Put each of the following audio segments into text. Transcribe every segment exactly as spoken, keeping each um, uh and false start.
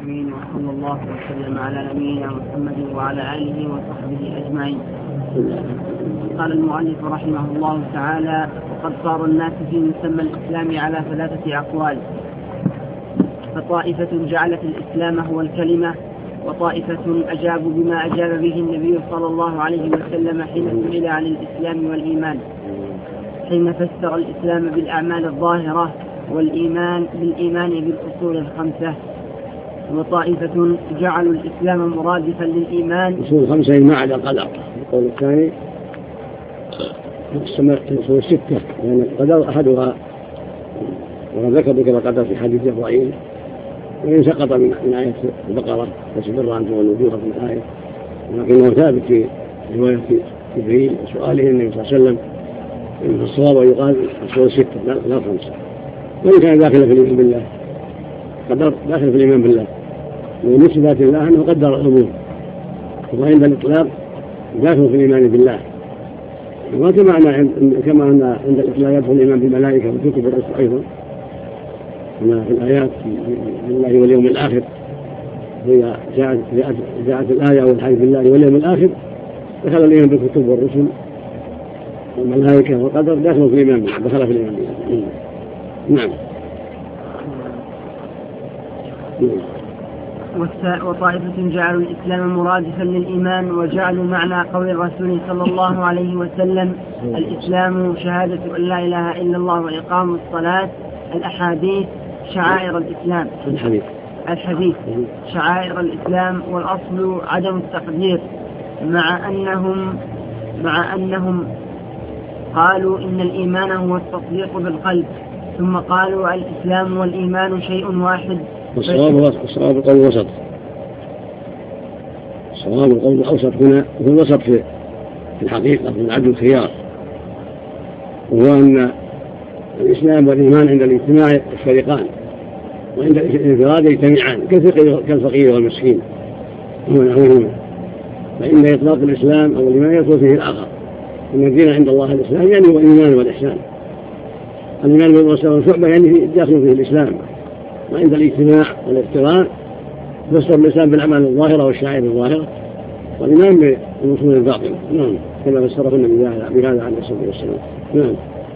العالمين، وصلى الله وسلم على نبينا محمد وعلى آله وصحبه أجمعين. قال المؤلف رحمه الله تعالى: وقد صار الناس في مسمى الإسلام على ثلاثة أقوال، فطائفة جعلت الإسلام هو الكلمة، وطائفة أجابوا بما أجاب به النبي صلى الله عليه وسلم حين سئل عن الإسلام والإيمان، حين فسر الإسلام بالأعمال الظاهرة والإيمان بالإيمان بالأصول الخمسة. وطائفة جعلوا الإسلام مرادفا للإيمان. الأصول الخمسة ما عدا القدر. القول الثاني الأصول الستة، لأن القدر أحدها وذكر كما قدر في حديث جبرائيل، وإن سقط من آية البقرة فاصبر أن تولوا وجوهكم من الآية، ولكنه ثابت في رواية جبريل وسؤاله النبي صلى الله عليه وسلم في الصواب، ويقال الأصول الستة لا الخمسة. وإن كان داخل في الإيمان بالله، قدر داخل في الإيمان بالله، ومن صفات الله أنه قدر الأمور، وعند الإطلاق داخل في الإيمان بالله. وكما أن كما أن عند الإطلاق يدخل الإيمان بالملائكة والكتب والرسل أيضا، كما في الآيات بالله واليوم الآخر، هي جاءت جاءت الآية والحديث بالله واليوم الآخر، دخل الإيمان بالكتب والرسل والملائكة والقدر داخل في الإيمان بالله، دخل في الإيمان بالله. نعم. وطائفة جعلوا الإسلام مرادفا للإيمان، وجعلوا معنى قول الرسول صلى الله عليه وسلم: الإسلام شهادة أن لا إله إلا الله وإقام الصلاة، الأحاديث شعائر الإسلام، الحديث الحديث شعائر الإسلام، والأصل عدم التقدير، مع أنهم مع أنهم قالوا إن الإيمان هو التصديق بالقلب، ثم قالوا الإسلام والإيمان شيء واحد. والصواب الصواب القول الوسط، الصواب القول الأوسط هنا هو الوسط في الحقيقة في العدل الخيار، وهو أن الإسلام والإيمان عند الاجتماع يفترقان، وعند الانفراد يجتمعان كالفقير والمسكين ونحوهما. فإن إطلاق الإسلام أو الإيمان يدخل فيه الآخر، إن الدين عند الله الإسلام يعني هو الإيمان والإحسان. الإيمان والإحسان والشعبة يعني داخل فيه الإسلام، وعند الاجتماع والافتراق فسر الإسلام بالأعمال الظاهرة والشعائر الظاهرة، والإيمان بالأصول الباطنة. نعم، كما فسره النبي بهذا عليه الصلاة والسلام. نعم.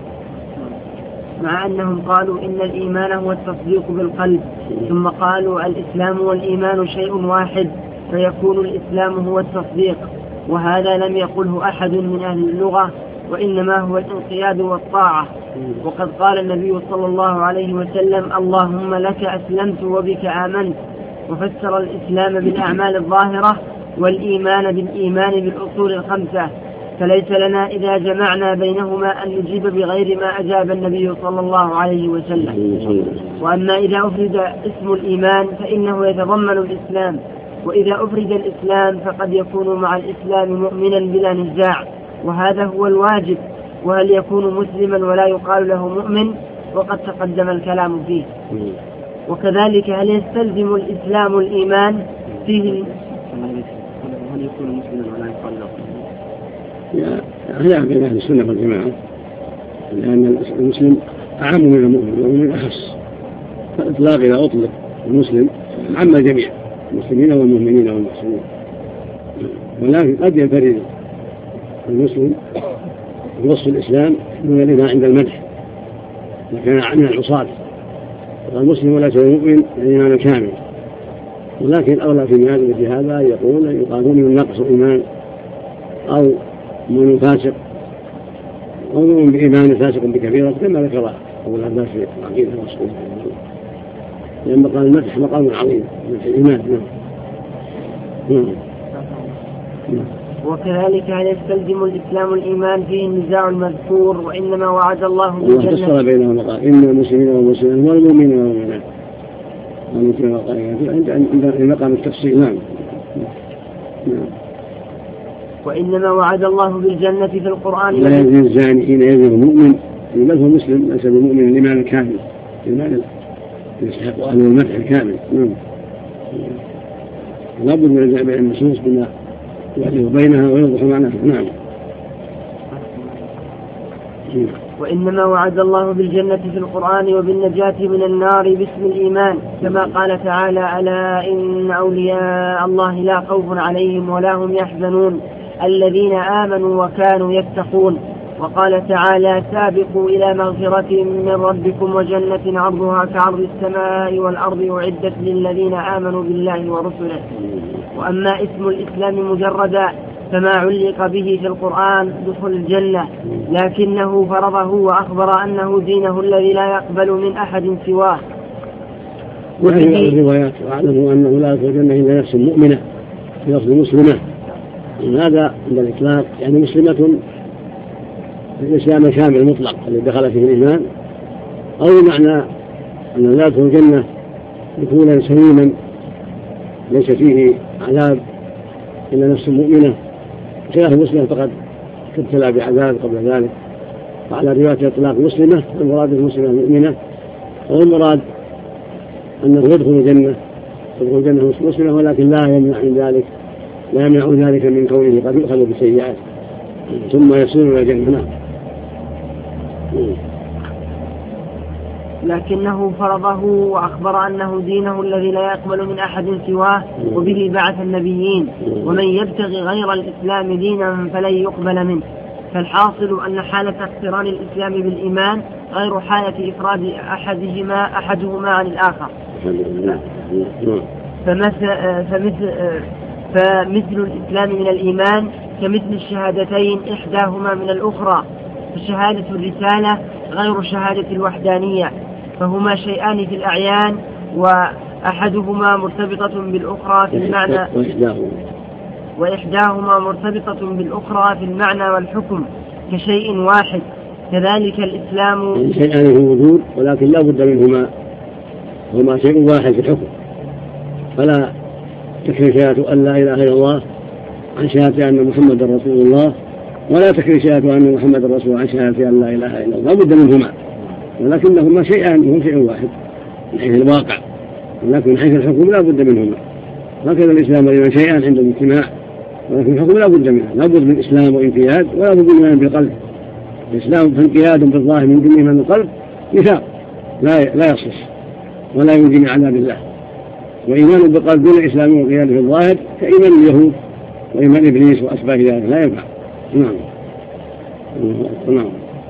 مع أنهم قالوا إن الإيمان هو التصديق بالقلب، ثم قالوا الإسلام والإيمان شيء واحد، فيكون الإسلام هو التصديق، وهذا لم يقله أحد من أهل اللغة، وإنما هو الانقياد والطاعة. وقد قال النبي صلى الله عليه وسلم: اللهم لك أسلمت وبك آمنت، وفسر الإسلام بالأعمال الظاهرة والإيمان بالإيمان بالأصول الخمسة. فليس لنا إذا جمعنا بينهما أن نجيب بغير ما أجاب النبي صلى الله عليه وسلم. وأما إذا أفرد اسم الإيمان فإنه يتضمن الإسلام، وإذا أفرد الإسلام فقد يكون مع الإسلام مؤمنا بلا نزاع، وهذا هو الواجب. وهل يكون مسلما ولا يقال له مؤمن؟ وقد تقدم الكلام فيه. وكذلك هل يستلزم الإسلام الإيمان فيه؟ هل يكون مسلما ولا يقال له؟ هذا بين أهل السنة والجماعة، لأن المسلم أعم من المؤمن ومن أخص، فالإطلاق إذا أطلق المسلم عم الجميع، المسلمين والمؤمنين والمحسنين. ولكن قد ينفرد المسلم بوصف الإسلام من الإيمان عند المدح، لكن عن العصاة المسلم وليس المؤمن الإيمان الكامل. ولكن الأولى في مثل هذا يقول يقالون من نقص الإيمان أو من فاسق أو من بإيمان فاسق بكبيرة، كما ذكر أبو العباس في العقيدة والصحيح، لأن مقام المدح مقام عظيم من الإيمان. نعم. نعم. وكذلك هل يستلزم الإسلام الإيمان فيه النزاع المذكور، وإنما وعد الله بالجنة. الله فسر بينهما قال إن المسلمين والمسلمين والمؤمنين والمؤمنات، عند مقام التفصيل. نعم. نعم. وإنما وعد الله بالجنة في القرآن. لا يزني الزاني حين يزني المؤمن، بل هو مسلم ليس بمؤمن الإيمان الكامل، الإيمان يستحق أهله المدح الكامل. نعم. لابد من الجمع بين النصوص بما يعرف بينها ويوضح معناها. نعم. وإنما وعد الله بالجنة في القرآن وبالنجاة من النار باسم الإيمان، كما قال تعالى: ألا إن أولياء الله لا خوف عليهم ولا هم يحزنون الذين آمنوا وكانوا يتقون. وقال تعالى: سابقوا إلى مغفرة من ربكم وجنة عرضها كعرض السماء والأرض أعدت للذين آمنوا بالله ورسله. وأما اسم الإسلام مجردا فما علق به في القرآن دخول الجنة، لكنه فرضه وأخبر أنه دينه الذي لا يقبل من أحد سواه. وفي الروايات: واعلموا أنه لا يدخل الجنة إلا نفس مؤمنة، في لفظ مسلمة. هذا عند الإطلاق يعني مسلمة الإسلام الكامل المطلق الذي دخل فيه الإيمان، أو معنى أن لا يدخل الجنة دخولا سليما ليس فيه عذاب إلا نفس مؤمنة، خلاف مسلم فقد تبتلى بعذاب قبل ذلك. وعلى رواية إطلاق مسلمة المراد المسلمة المؤمنة، والمراد أنه يدخل الجنة يدخل الجنة مسلمة، ولكن لا يمنع من ذلك لا يمنع ذلك من كونه قد يؤخذ بسيئات ثم يصير إلى الجنة. لكنه فرضه وأخبر أنه دينه الذي لا يقبل من أحد سواه، وبه بعث النبيين، ومن يبتغي غير الإسلام دينا فلن يقبل منه. فالحاصل أن حالة اقتران الإسلام بالإيمان غير حالة إفراد أحدهما أحدهما عن الآخر. فمثل, فمثل, فمثل الإسلام من الإيمان كمثل الشهادتين إحداهما من الأخرى، فشهادة الرسالة غير شهادة الوحدانية، فهما شيئان في الأعيان، وأحدهما مرتبطة بالأخرى في المعنى وإحداهما مرتبطة بالأخرى في المعنى والحكم كشيء واحد. كذلك الإسلام شيئان في الوجود ولكن لا بد منهما، هما شيء واحد في الحكم، فلا تكفي شهادة أن لا إله إلا الله عن شهادة أن محمد رسول الله، ولا تكفي شهادة أن محمد رسول الله عن شهادة أن لا إله إلا الله، لا بد منهما، ولكنهما شيئان وهم شيء واحد من حيث الواقع، ولكن من حيث الحكم لا بد منهما. هكذا الإسلام لمن شيئان عند الاجتماع، ولكن الحكم لا بد منها، لا بد من الإسلام وانقياد، ولا بد من بالقلب. الإسلام فانقياد بالظاهر من دون من القلب نفاق لا لا يصلح ولا ينجي من عذاب الله. وإيمان بالقلب دون الإسلام وانقياد في الظاهر كإيمان اليهود وإيمان إبليس وأشباه ذلك، لا ينفع. نعم. نعم.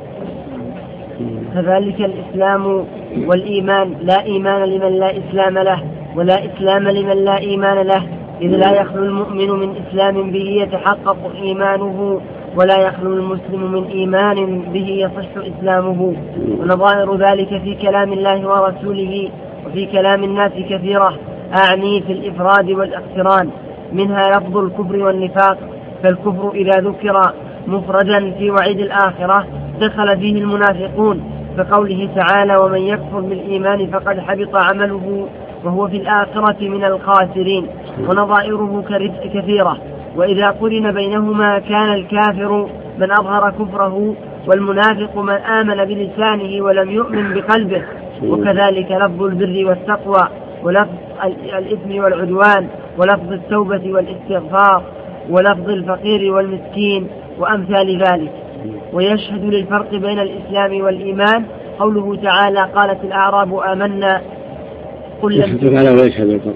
كذلك الإسلام والإيمان لا إيمان لمن لا إسلام له، ولا إسلام لمن لا إيمان له، إذ لا يخلو المؤمن من إسلام به يتحقق إيمانه، ولا يخلو المسلم من إيمان به يصح إسلامه. ونظائر ذلك في كلام الله ورسوله وفي كلام الناس كثيرة، أعني في الإفراد والاقتران، منها لفظ الكفر والنفاق. فالكفر إذا ذكر مفردا في وعيد الآخرة دخل فيه المنافقون، فقوله تعالى: ومن يكفر بالإيمان فقد حبط عمله وهو في الآخرة من الخاسرين. ونظائره كثيرة، وإذا قرن بينهما كان الكافر من أظهر كفره، والمنافق من آمن بلسانه ولم يؤمن بقلبه. وكذلك لفظ البر والتقوى، ولفظ الإثم والعدوان، ولفظ التوبة والاستغفار، ولفظ الفقير والمسكين، وأمثال ذلك. ويشهد للفرق بين الإسلام والإيمان قوله تعالى: قالت الأعراب آمنا قل لم تؤمنوا. ويشهد الفرق.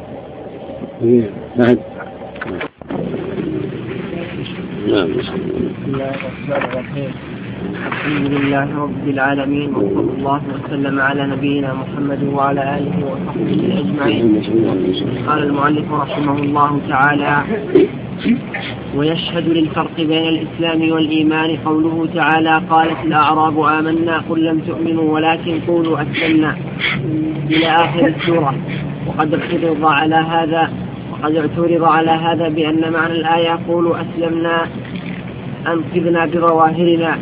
نعم. نعم. بسم الله الرحمن الرحيم. الحمد لله رب العالمين، وصلى الله وسلم على نبينا محمد وعلى آله وصحبه أجمعين. قال المؤلف رحمه الله تعالى: ويشهد للفرق بين الإسلام والإيمان قوله تعالى: قالت الأعراب آمنا قل لم تؤمنوا ولكن قولوا أسلمنا، إلى آخر السورة. وقد اعترض على هذا وقد اعترض على هذا بأن معنى الآية قولوا أسلمنا أنقذنا بظواهرنا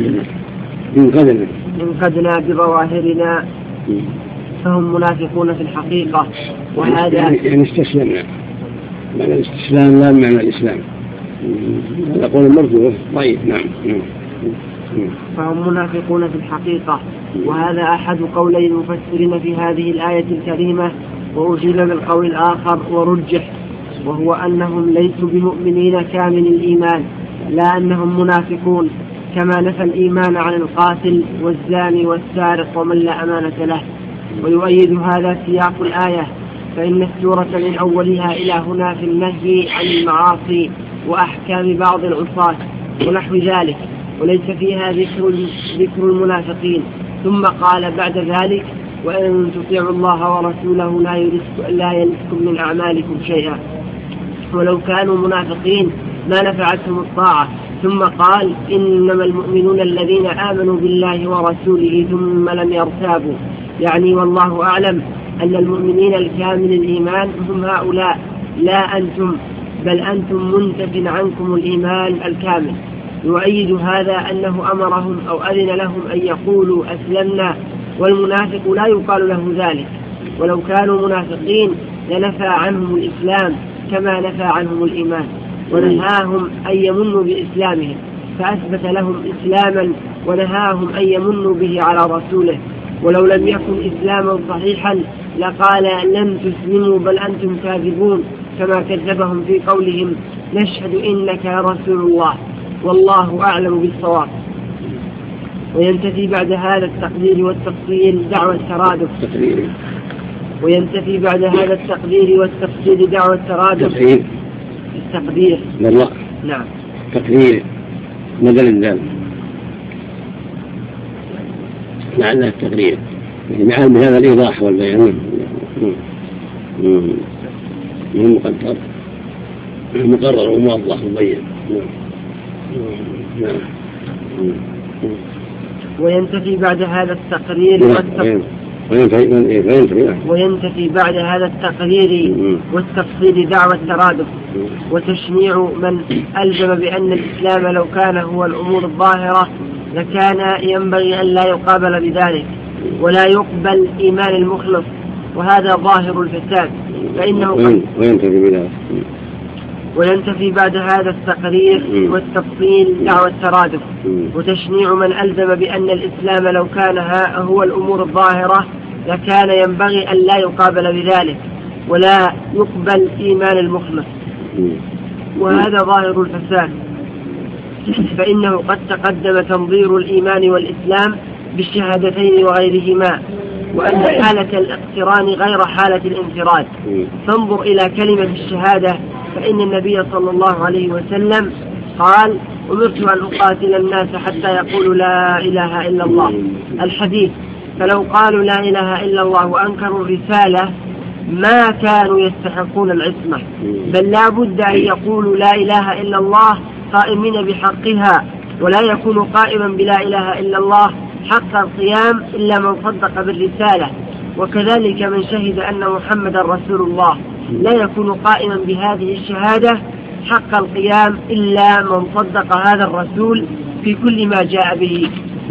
انقذنا بظواهرنا فهم منافقون في الحقيقة. وهذا يعني استسلمنا، معنى الاستسلام لا معنى الإسلام، هذا قول مرجوح ضعيف. نعم. فهم منافقون في الحقيقة. وهذا أحد قولي المفسرين في هذه الآية الكريمة، وأجيب بالقول الآخر ورجح، وهو أنهم ليسوا بمؤمنين كامل الإيمان، لا أنهم منافقون، كما نفى الإيمان عن القاتل والزاني والسارق ومن لا أمانة له. ويؤيد هذا سياق الآية، فإن السورة من أولها إلى هنا في النهي عن المعاصي وأحكام بعض العصاة ونحو ذلك، وليس فيها ذكر ذكر المنافقين. ثم قال بعد ذلك: وإن تطيعوا الله ورسوله لا يلسكم لا يلسكم من أعمالكم شيئا. ولو كانوا منافقين ما نفعتهم الطاعة. ثم قال: إنما المؤمنون الذين آمنوا بالله ورسوله ثم لم يرتابوا. يعني والله أعلم أن المؤمنين الكامل الإيمان هم هؤلاء، لا أنتم، بل أنتم منتف عنكم الإيمان الكامل. يؤيد هذا أنه أمرهم أو أذن لهم أن يقولوا أسلمنا، والمنافق لا يقال له ذلك. ولو كانوا منافقين لنفى عنهم الإسلام كما نفى عنهم الإيمان، ونهاهم أن يمنوا بإسلامهم، فأثبت لهم إسلاما ونهاهم أن يمنوا به على رسوله. ولو لم يكن إسلاما صحيحا لقال: لم تسلموا بل أنتم كاذبون، كما كذبهم في قولهم: نشهد إنك رسول الله والله أعلم بالصواب. وينتفي بعد هذا التقدير والتفصيل دعوى الترادف وينتفي بعد هذا التقدير والتفصيل دعوى الترادف التقدير لا. نعم تقدير بدل الدال لعلها التقدير مع بهذا الإيضاح والبيان من مقدر مقرر وموضح ومبين. وينتفي بعد هذا التقرير والتفصيل وينتفي بعد هذا التقرير والتفصيل دعوى الترادف وتشنيع من ألزم بأن الإسلام لو كان هو الأمور الظاهرة لكان ينبغي أن لا يقابل بذلك ولا يقبل إيمان المخلص، وهذا ظاهر الفساد. فإنه وينتفي وينتفي بعد هذا التقرير والتفصيل دعوى الترادف وتشنيع من ألزم بأن الإسلام لو كان هو الأمور الظاهرة لكان ينبغي أن لا يقابل بذلك ولا يقبل إيمان المخلص، وهذا ظاهر الفساد. فإنه قد تقدم تنظير الإيمان والإسلام بالشهادتين وغيرهما، وأن حالة الاقتران غير حالة الانفراد. فانظر إلى كلمة الشهادة، فإن النبي صلى الله عليه وسلم قال: أمرت أن أقاتل الناس حتى يقولوا لا إله إلا الله، الحديث. فلو قالوا لا إله إلا الله وأنكروا الرسالة ما كانوا يستحقون العصمة، بل لا بد أن يقولوا لا إله إلا الله قائمين بحقها، ولا يكون قائما بلا إله إلا الله حق القيام إلا من صدق بالرسالة. وكذلك من شهد أن محمد رسول الله لا يكون قائما بهذه الشهادة حق القيام إلا من صدق هذا الرسول في كل ما جاء به.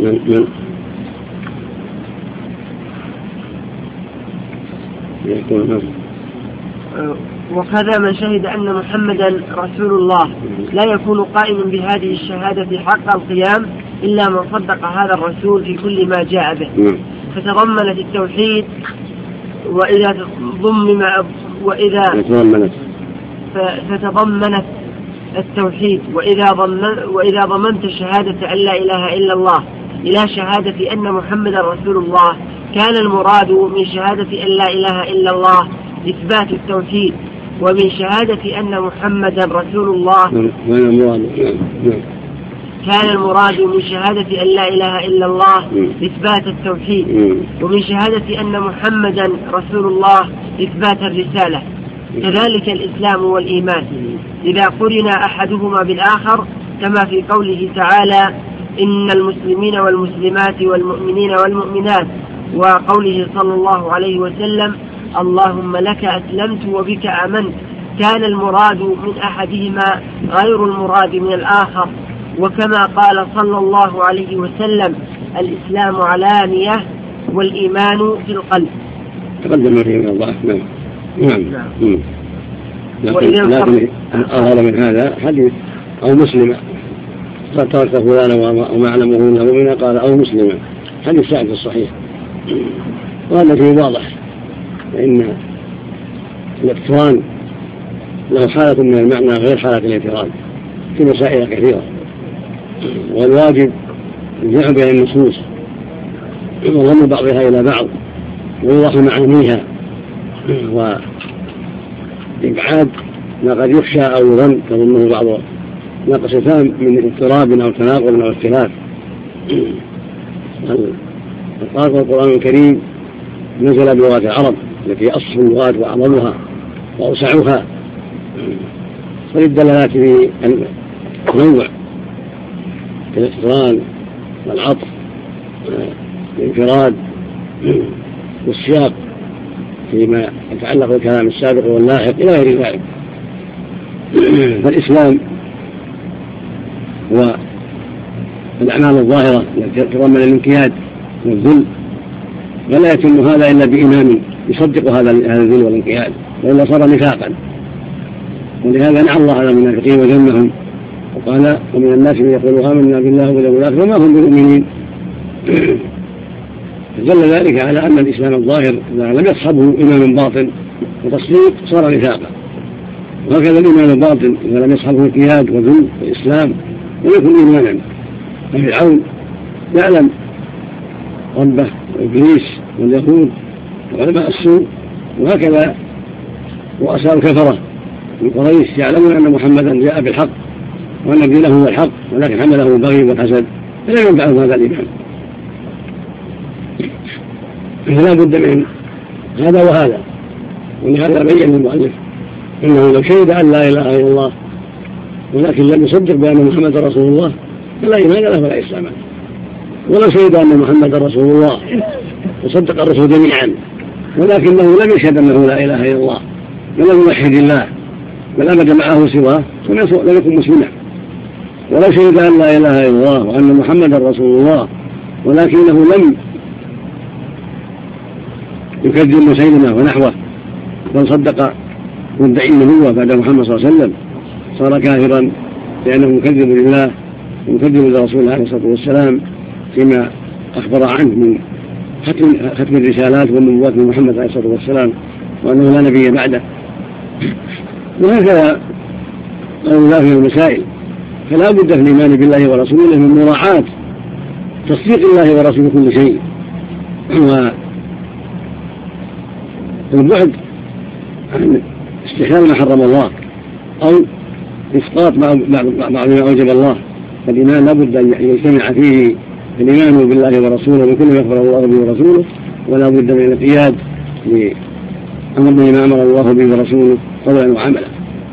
وكذا من شهد أن محمدا رسول الله لا يكون قائما بهذه الشهادة حق القيام إلا من صدق هذا الرسول في كل ما جاء به. فتضمنت التوحيد وإذا ضمن وإذا فتضمنت التوحيد وإذا ضمن وإذا ضمنت شهادة أن لا إله إلا الله إلى شهادة أن محمد رسول الله كان المراد من شهادة أن لا إله إلا الله إثبات التوحيد، ومن شهادة أن محمد رسول الله كان المراد من شهادة أن لا إله إلا الله إثبات التوحيد، ومن شهادة أن محمدا رسول الله إثبات الرسالة. كذلك الإسلام والإيمان إذا قرن أحدهما بالآخر، كما في قوله تعالى: إن المسلمين والمسلمات والمؤمنين والمؤمنات، وقوله صلى الله عليه وسلم: اللهم لك أسلمت وبك آمنت، كان المراد من أحدهما غير المراد من الآخر. وكما قال صلى الله عليه وسلم: الإسلام علانية والإيمان في القلب. تقدم فيه من الله. نعم نعم. لكن أظهر من هذا حديث أو مسلمة ترك فلانا وما أعلمه إنه مؤمنا، قال أو مسلمة، حديث سعد الصحيح. وهذا فيه واضح، فإن الاقتران له حالة من المعنى غير حالة الانفراد في مسائل كثيرة. والواجب الجمع بين النصوص وضم بعضها إلى بعض ويوضح معانيها وإبعاد ما قد يخشى أو يظن تظنه بعض ناقصتان من اضطراب أو تناقض أو اختلاف. قال القرآن الكريم نزل بلغة العرب التي أصح اللغات وأعظمها وأوسعها، وللدلالات في التنوع كالاقتران والعطف والانفراد والسياق فيما يتعلق بالكلام السابق واللاحق إلى غير ذلك. فالإسلام والأعمال الظاهرة التي تتضمن الانقياد والذل، ولا يتم هذا إلا بإمام يصدق هذا الذل والانقياد، وإلا صار نفاقا. ولهذا نعى الله على المنافقين وذمهم وقال ومن الناس من يقول آمنا بالله واليوم الآخر وما هم بمؤمنين. فدل ذلك على أن الإسلام الظاهر إذا لم يصحبه إيمان باطن وتصديق صار نفاقا، وهكذا الإيمان الباطن إذا لم يصحبه انقياد وذل والإسلام لم يكن إيمانا. فرعون يعلم ربه وإبليس واليهود وعلماء السوء، وهكذا رؤساء الكفرة من قريش يعلمون أن محمدا جاء بالحق وأن دينه هو الحق، ولكن حمله البغي والحسد فلم ينفعهم هذا الإيمان. فلا بد من هذا وهذا. ولهذا بين المؤلف إنه لو شهد أن لا إله إلا الله ولكن لم يصدق بأن محمد رسول الله فلا إيمان له ولا إسلام. ولو شهد أن محمد رسول الله وصدق الرسول جميعا ولكنه لم يشهد أنه لا إله إلا الله ولم يوحد الله بل أبد معه سواه لم يكن مسلما. ولو شهد أن لا إله إلا الله وأن محمد رسول الله ولكنه لم يكذب مسيلمة ونحوه بل صدق مدعي النبوة بعد محمد صلى الله عليه وسلم صار كافرا، لأنه مكذب لله ومكذب لرسوله عليه الصلاة والسلام فيما أخبر عنه من ختم, ختم الرسالات والنبوات من محمد عليه الصلاة والسلام وأنه لا نبي بعده. وهكذا قالوا في المسائل. فلا بد في الإيمان بالله ورسوله من مراعاة تصديق الله ورسوله كل شيء، والبعد عن استحلال ما حرم الله أو إسقاط بعض ما أوجب الله. فالإيمان لا بد أن يجتمع فيه الإيمان بالله ورسوله من كل ما أخبر الله به ورسوله، ولا بد من القياد لأمر ما أمر الله به ورسوله قولا وعملا.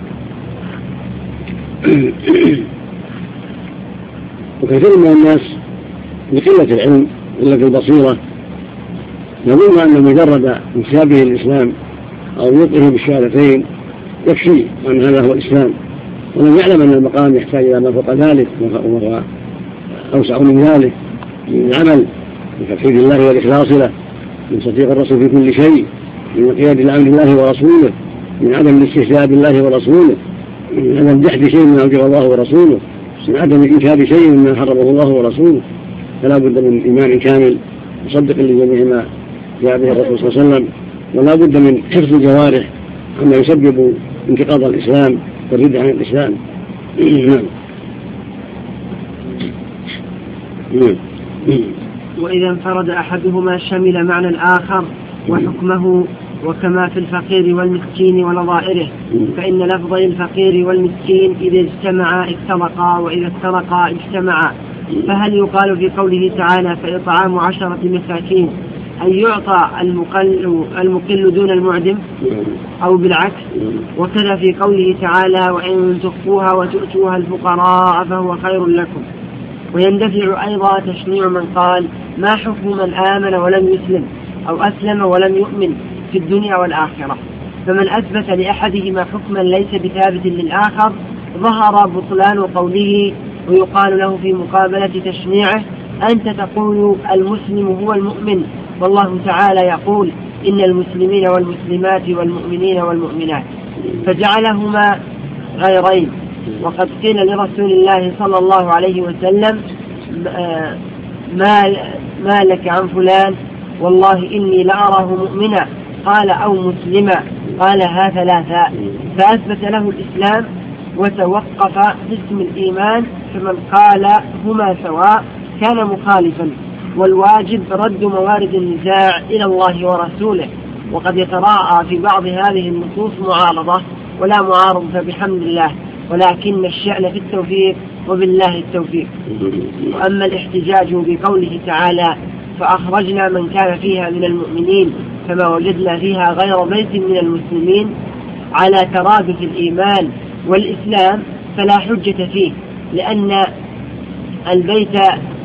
وكثير من الناس بقلة العلم قلة البصيرة يظن أن مجرد انتسابه الإسلام أو نطقه بالشهادتين يكفي أن هذا هو الإسلام، ولم يعلم أن المقام يحتاج إلى ما فوق ذلك وما أوسع من ذلك من العمل بتوحيد الله والإخلاص له، من تصديق الرسول في كل شيء، من قياد لأمر الله ورسوله، من عدم الاستهزاء بالله ورسوله، من عدم جحد شيء من أوجب الله ورسوله، من عدم إنكار شيء مما حرمه الله ورسوله. فلا بد من إيمان كامل مصدق لجميع ما جاء به الرسول صلى الله عليه وسلم، ولا بد من حفظ الجوارح عما يسبب انتقاض الإسلام والردة عن الإسلام. وإذا انفرد أحدهما شمل معنى الآخر وحكمه، وكما في الفقير والمسكين ونظائره، فإن لفظي الفقير والمسكين إذا اجتمعا افترقا وإذا افترقا اجتمعا. فهل يقال في قوله تعالى فإطعام عشرة مساكين أن يعطى المقل, المقل دون المعدم أو بالعكس؟ وكذا في قوله تعالى وإن تخفوها وتؤتوها الفقراء فهو خير لكم. ويندفع أيضا تشنيع من قال ما حكم من آمن ولم يسلم أو أسلم ولم يؤمن في الدنيا والآخرة؟ فمن أثبت لأحدهما حكما ليس بثابت للآخر ظهر بطلان قوله، ويقال له في مقابلة تشنيعه أنت تقول المسلم هو المؤمن، والله تعالى يقول إن المسلمين والمسلمات والمؤمنين والمؤمنات، فجعلهما غيرين. وقد قيل لرسول الله صلى الله عليه وسلم ما, ما لك عن فلان والله إني لأراه مؤمنا، قال أو مسلما، قال ها ثلاثا، فأثبت له الإسلام وتوقف باسم الإيمان، فمن قال هما سواء كان مخالفا، والواجب رد موارد النزاع إلى الله ورسوله. وقد يتراءى في بعض هذه النصوص معارضة، ولا معارضة بحمد الله، ولكن الشأن في التوفيق، وبالله التوفيق. وأما الاحتجاج بقوله تعالى فأخرجنا من كان فيها من المؤمنين فما وجدنا فيها غير بيت من المسلمين على ترادف الإيمان والإسلام فلا حجة فيه، لأن البيت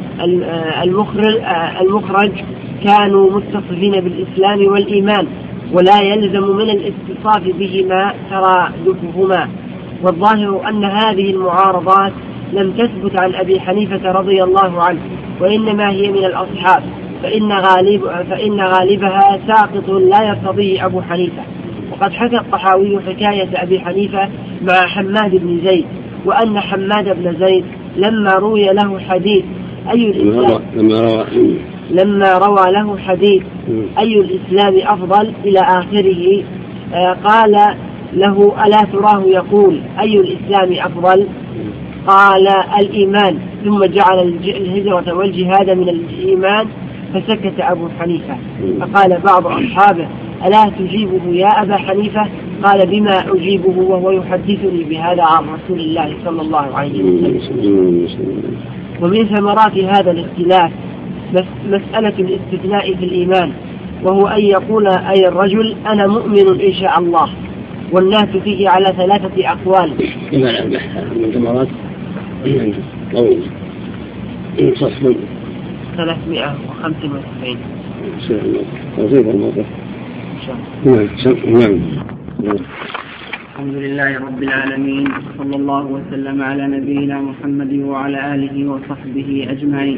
المخرج كانوا متصفين بالإسلام والإيمان، ولا يلزم من الاتصاف بهما ترادفهما. والظاهر أن هذه المعارضات لم تثبت عن أبي حنيفة رضي الله عنه، وإنما هي من الأصحاب، فإن, غالب فإن غالبها ساقط لا يرتضيه أبو حنيفة. وقد حكى الطحاوي حكاية أبي حنيفة مع حماد بن زيد، وأن حماد بن زيد لما روي له حديث أي الإسلام لما روى له حديث أي الإسلام أفضل إلى آخره قال له ألا تراه يقول أي الإسلام أفضل؟ قال الإيمان، ثم جعل الهجرة والجهاد من الإيمان، فسكت أبو حنيفة. فقال بعض أصحابه ألا تجيبه يا أبا حنيفة؟ قال بما أجيبه وهو يحدثني بهذا عن رسول الله صلى الله عليه وسلم. ومن ثمرات هذا الاختلاف مسألة الاستثناء في الإيمان، وهو أن يقول أي الرجل أنا مؤمن إن شاء الله، والناس فيه على ثلاثة أقوال. من ثمرات طويل صفر ثلاثمائة وخمسة وتسعين. توصيف الموقف. نعم. الحمد لله رب العالمين، صلى الله وسلم على نبينا محمد وعلى آله وصحبه أجمعين.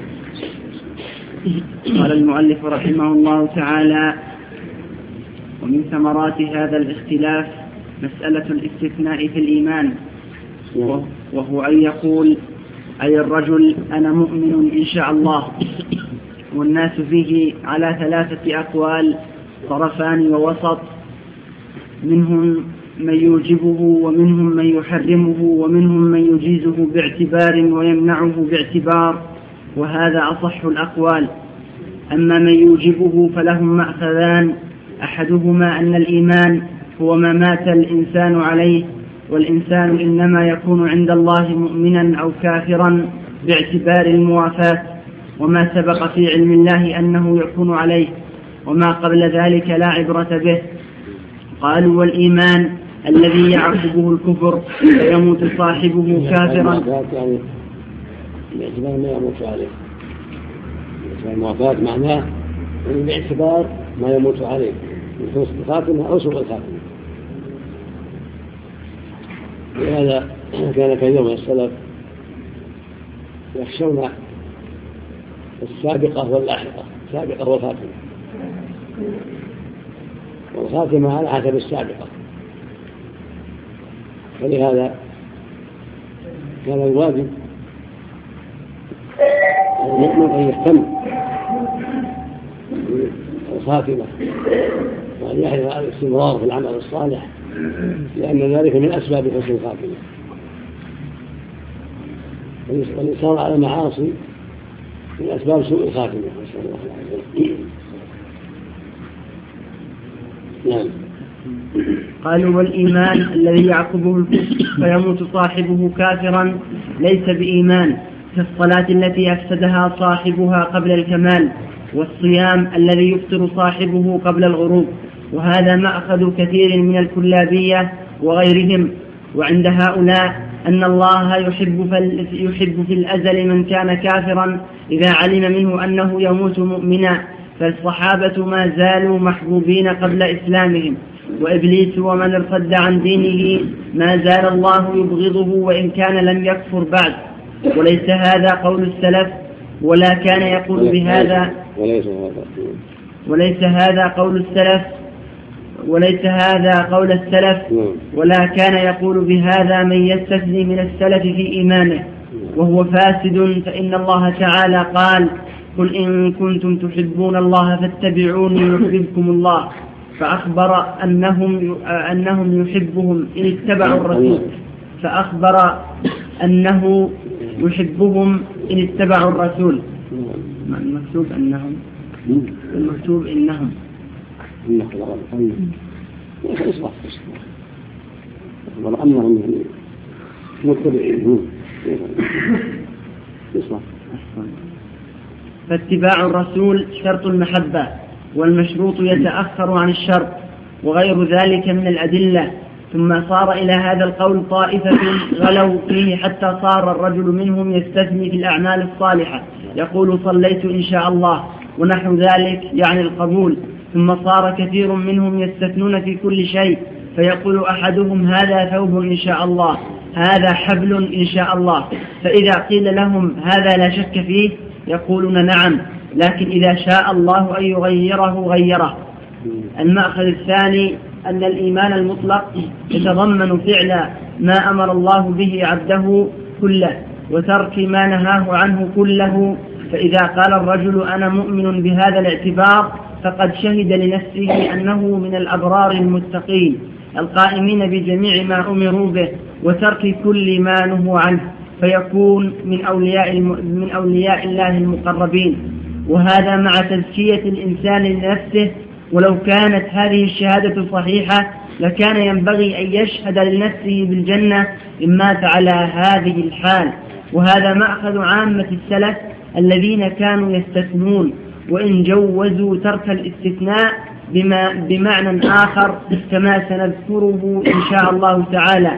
قال المؤلف رحمه الله تعالى: ومن ثمرات هذا الاختلاف مسألة الاستثناء في الإيمان، وهو أن يقول أي الرجل أنا مؤمن إن شاء الله، والناس فيه على ثلاثة أقوال طرفان ووسط، منهم من يوجبه ومنهم من يحرمه ومنهم من يجيزه باعتبار ويمنعه باعتبار، وهذا أصح الأقوال. أما من يوجبه فلهم مأخذان: أحدهما أن الإيمان هو ما مات الإنسان عليه، والإنسان إنما يكون عند الله مؤمنا أو كافرا باعتبار الموافاة، وما سبق في علم الله أنه يكون عليه، وما قبل ذلك لا عبرة به. قالوا والإيمان الذي يعقبه الكفر فيموت صاحبه كافرا. باعتبار ما يموت عليه، باعتبار الموافاة معناه باعتبار ما يموت عليه من حسن الخاتمة أو سوء الخاتمة. لهذا كان كثير من السلف يخشون السابقة واللاحقة، السابقة والخاتمة، والخاتمة على حسب السابقة. فلهذا كان الواجب المؤمن أن يهتم بالخاتمة وأن يحرص على الاستمرار في العمل الصالح، لأن ذلك من أسباب حسن الخاتمة. والإصرار على المعاصي من أسباب سوء الخاتمة، نسأل الله العافية. نعم. قالوا والإيمان الذي يعقبه الكفر فيموت صاحبه كافرا ليس بإيمان، كالصلاة التي أفسدها صاحبها قبل الكمال، والصيام الذي يفطر صاحبه قبل الغروب. وهذا مأخذ كثير من الكلابية وغيرهم. وعند هؤلاء أن الله يحب, يحب في الأزل من كان كافرا إذا علم منه أنه يموت مؤمنا، فالصحابة ما زالوا محبوبين قبل إسلامهم، وإبليس ومن ارتد عن دينه ما زال الله يبغضه وإن كان لم يكفر بعد. وليس هذا قول السلف ولا كان يقول بهذا وليس هذا قول السلف وليس هذا قول السلف ولا كان يقول بهذا من يستثني من السلف في إيمانه، وهو فاسد. فإن الله تعالى قال: قل إن كنتم تحبون الله فاتبعوني يحببكم الله، فأخبر أنهم أنهم يحبهم إن اتبعوا الرسول. فأخبر أنه يحبهم إن اتبعوا الرسول. المكتوب أنهم المكتوب إنهم إصلاح أخبر أنهم متبعين إصلاح. فاتباع الرسول شرط المحبة، والمشروط يتأخر عن الشرط، وغير ذلك من الأدلة. ثم صار إلى هذا القول طائفة غلوا فيه حتى صار الرجل منهم يستثني في الأعمال الصالحة، يقول صليت إن شاء الله ونحو ذلك يعني القبول. ثم صار كثير منهم يستثنون في كل شيء، فيقول أحدهم هذا ثوب إن شاء الله، هذا حبل إن شاء الله. فإذا قيل لهم هذا لا شك فيه يقولون نعم، لكن إذا شاء الله أن يغيره غيره. المأخذ الثاني أن الإيمان المطلق يتضمن فعل ما أمر الله به عبده كله وترك ما نهاه عنه كله. فإذا قال الرجل أنا مؤمن بهذا الاعتبار فقد شهد لنفسه أنه من الأبرار المتقين القائمين بجميع ما أمروا به وترك كل ما نهوا عنه، فيكون من أولياء, من أولياء الله المقربين. وهذا مع تزكية الإنسان لنفسه. ولو كانت هذه الشهادة صحيحة لكان ينبغي أن يشهد لنفسه بالجنة إن مات على هذه الحال. وهذا مأخذ عامة السلف الذين كانوا يستثنون، وإن جوزوا ترك الاستثناء بما بمعنى آخر كما سنذكره إن شاء الله تعالى.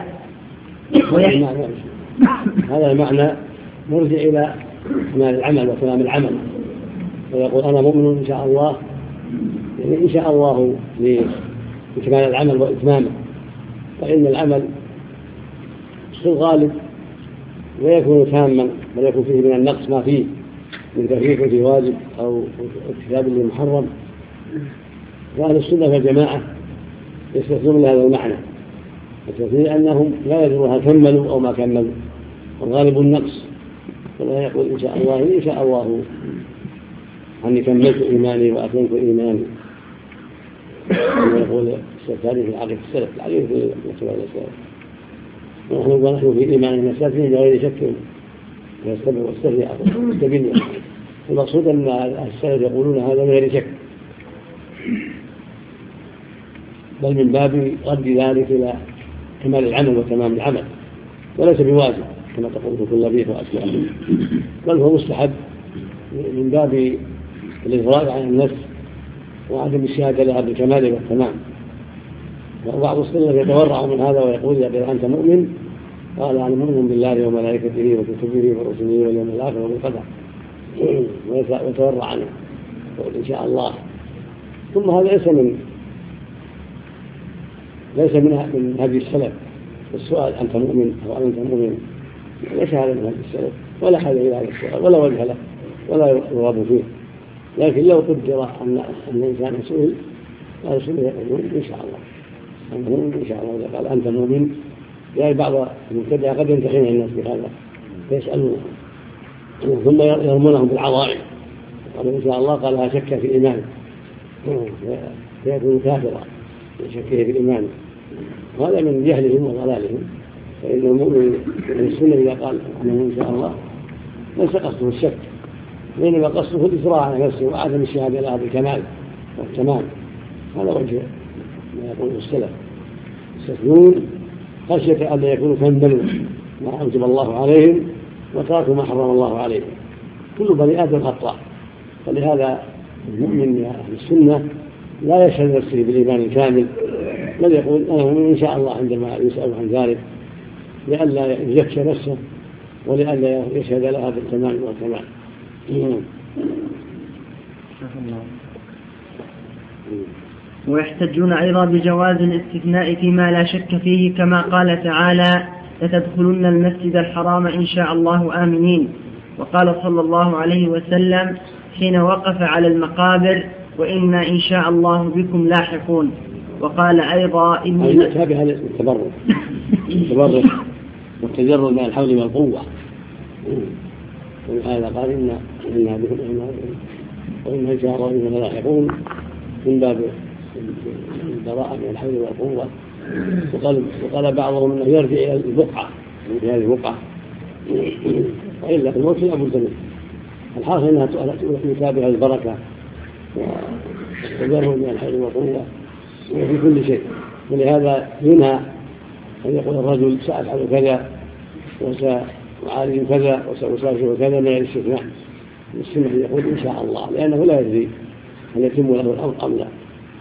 هذا المعنى مرجع إلى كمال العمل وتمام العمل، ويقول أنا مؤمن إن شاء الله، يعني إن شاء الله لكمال العمل وإتمامه. فإن العمل في الغالب ويكون تاما ويكون فيه من النقص ما فيه من تفريط في واجب أو ارتكاب لمحرم. وأهل السنة والجماعة يستثنون لهذا المعنى، يستثنون أنهم لا يدرون هل كملوا أو ما كملوا، والغالب النقص. ولا يقول إن شاء الله إن شاء الله أني كملت إيماني وأتممت إيماني. ويقول السلفي في العقيدة السلف العقيدة في السلف السلف ونحن ونحن في إيماننا السلفين بغير شك ويستبع واستبع واستبين. المقصود أن السلف يقولون هذا بغير شك، بل من باب رد ذلك إلى كمال العمل وتمام العمل، وليس بواجب كما تقول في اللبيث وأسماء، بل هو مستحب من باب الإغراء عن النفس وعدم الشهادة لها بالكمال والتمام. وبعض السلف يتورع من هذا ويقول إذا أنت مؤمن قال أنا مؤمن بالله وملائكته وكتبه ورسله واليوم الآخر وبالقدر، ويتورع عنه وإن شاء الله. ثم هذا ليس من ليس من هذه السلف. السؤال أنت مؤمن أو أنت مؤمن ليس هذا من هذه السلف، ولا حاجة إلى هذا السؤال ولا وجه له ولا يرغب فيه. لكن لو قدر أن الإنسان سئل قال سئل يقول إن شاء الله أنت مؤمن إن شاء الله. إذا قال أنت مؤمن يعني بعض المبتدع قد يمتحن الناس بهذا فيسألونه ثم يرمونهم بالعظائم، قالوا إن شاء الله قال لا شك في إيمانه فيكون كافرا يشكه في إيمانه. هذا من جهلهم وضلالهم. فإن المؤمن من السنة إذا قال أنه إن شاء الله ليس قصده الشك، بينما قصده الإسراع على نفسه وعدم الشهادة لها بالكمال والتمام. هذا وجه ما يقول السلف، يستثنون خشية أن لا يكونوا كملوا ما أوجب الله عليهم وتركوا ما حرم الله عليهم. كل بني آدم خطاء، فلهذا المؤمن من أهل السنة لا يشهد نفسه بالإيمان الكامل، بل يقول أنا مؤمن إن شاء الله عندما يسأل عن ذلك، لئلا يزكي نفسه ولئلا يشهد لها بالتمام والكمال. ويحتجون أيضا بجواز الاستثناء فيما لا شك فيه، كما قال تعالى لتدخلن المسجد الحرام إن شاء الله آمنين. وقال صلى الله عليه وسلم حين وقف على المقابر وإنا إن شاء الله بكم لاحقون. وقال أيضا إني شابه التبرك التبرك والتجرد من الحول والقوة، وهذا قال إن إنا بكم وإنا إن شاء الله بكم لاحقون من باب البراءة من الحول والقوة وقال, وقال بعضهم أنه يرجع إلى البقعة في هذه البقعة، وإلا الموت لا بد منه. الحاصل أنها تتابع البركة وتجرد من الحيل والقوة وفي كل شيء. ولهذا ينهى أن يقول الرجل سأفعل كذا وسأعالج كذا وسأسافر كذا من الاستثناء. السنة يقول إن شاء الله، لأنه لا يدري هل يتم له الأمر أم لا.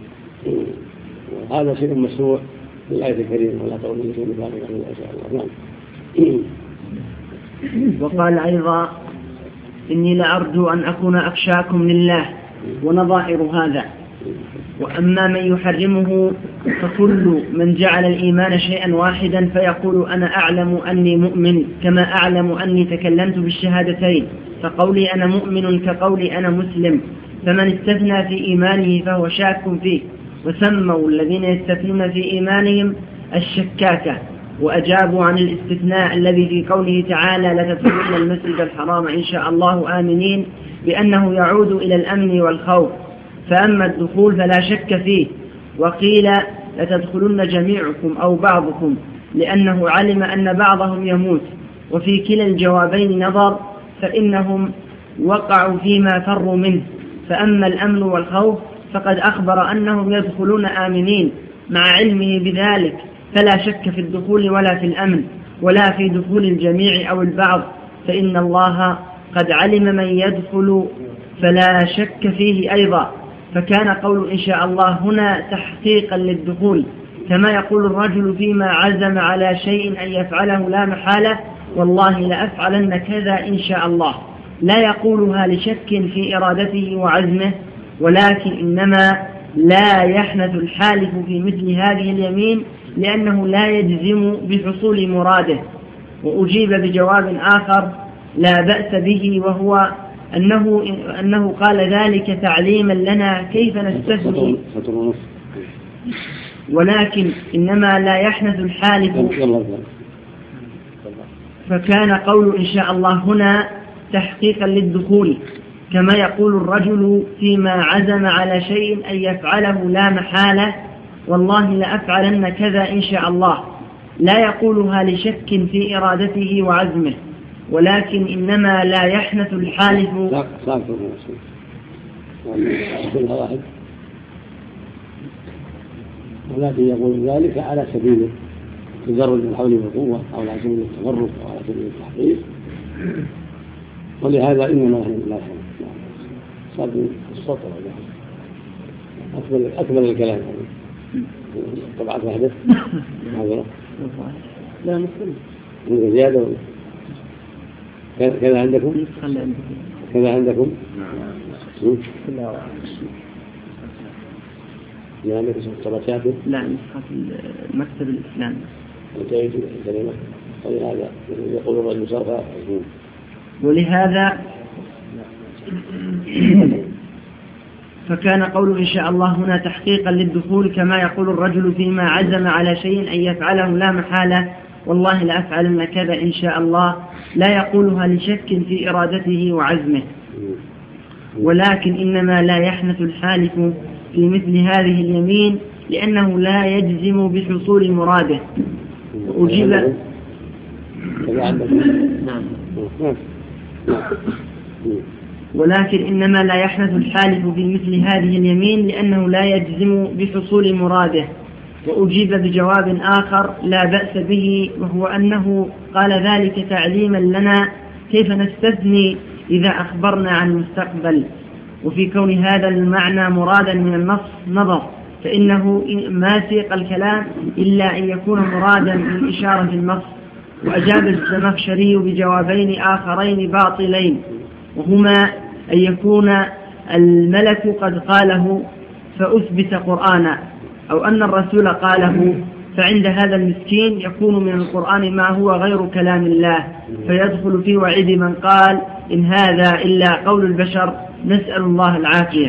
وهذا شيء مشروع بالآية الكريمة ولا تقولوا لكم ذلك إن شاء الله. نعم. وقال أيضا إني لأرجو أن أكون أخشاكم لله ونظائر هذا. وأما من يحرمه فكل من جعل الإيمان شيئا واحدا فيقول أنا أعلم أني مؤمن كما أعلم أني تكلمت بالشهادتين، فقولي أنا مؤمن كقولي أنا مسلم، فمن استثنى في إيمانه فهو شاك فيه. وسموا الذين يستثنون في إيمانهم الشكاكة، وأجابوا عن الاستثناء الذي في قوله تعالى لتدخلن المسجد الحرام إن شاء الله آمنين بأنه يعود إلى الأمن والخوف، فأما الدخول فلا شك فيه. وقيل لتدخلن جميعكم أو بعضكم لأنه علم أن بعضهم يموت، وفي كلا الجوابين نظر، فإنهم وقعوا فيما فروا منه. فأما الأمن والخوف فقد أخبر أنهم يدخلون آمنين مع علمه بذلك، فلا شك في الدخول ولا في الأمن ولا في دخول الجميع أو البعض، فإن الله قد علم من يدخل فلا شك فيه أيضا. فكان قول إن شاء الله هنا تحقيقا للدخول، كما يقول الرجل فيما عزم على شيء أن يفعله لا محالة والله لأفعلن كذا إن شاء الله، لا يقولها لشك في إرادته وعزمه، ولكن إنما لا يحنث الحالف في مثل هذه اليمين لأنه لا يجزم بحصول مراده. وأجيب بجواب آخر لا بأس به، وهو أنه, أنه قال ذلك تعليما لنا كيف نستثني، ولكن إنما لا يحنث الحالف. فكان قول إن شاء الله هنا تحقيقا للدخول، كما يقول الرجل فيما عزم على شيء أن يفعله لا محالة والله لأفعلن كذا إن شاء الله، لا يقولها لشك في إرادته وعزمه، ولكن إنما لا يحنث الحالف. ولكن يقول ذلك على سبيل تجرد الحول والقوة أو على سبيل التفرق أو على سبيل التحقيق، ولهذا إنما نحن لا نحن صار السطر أكمل أكمل الكلام طبعا واحدة هذا لا نسلم من زيادة كذا عندكم كذا عندكم لا نسخة الطبعات لا نسخة المكتب الإسلامي وتأتي الكلمة ولهذا يقول الرجل صرفا. ولهذا فكان قول إن شاء الله هنا تحقيقا للدخول، كما يقول الرجل فيما عزم على شيء أن يفعله لا محالة والله لأفعلن كذا إن شاء الله، لا يقولها لشك في إرادته وعزمه، ولكن إنما لا يحنث الحالف في مثل هذه اليمين لأنه لا يجزم بحصول مراده. وأجيب نعم ولكن إنما لا يحنث الحالف في مثل هذه اليمين لأنه لا يجزم بحصول مراده. وأجيب بجواب آخر لا بأس به، وهو أنه قال ذلك تعليما لنا كيف نستثني إذا أخبرنا عن المستقبل. وفي كون هذا المعنى مرادا من النص نظر، فإنه ما سيق الكلام إلا أن يكون مرادا من إشارة النص. وأجاب الزمخشري بجوابين آخرين باطلين، وهما أن يكون الملك قد قاله فأثبت قرآنا، أو أن الرسول قاله، فعند هذا المسكين يكون من القرآن ما هو غير كلام الله فيدخل في وعيد من قال إن هذا إلا قول البشر، نسأل الله العافية.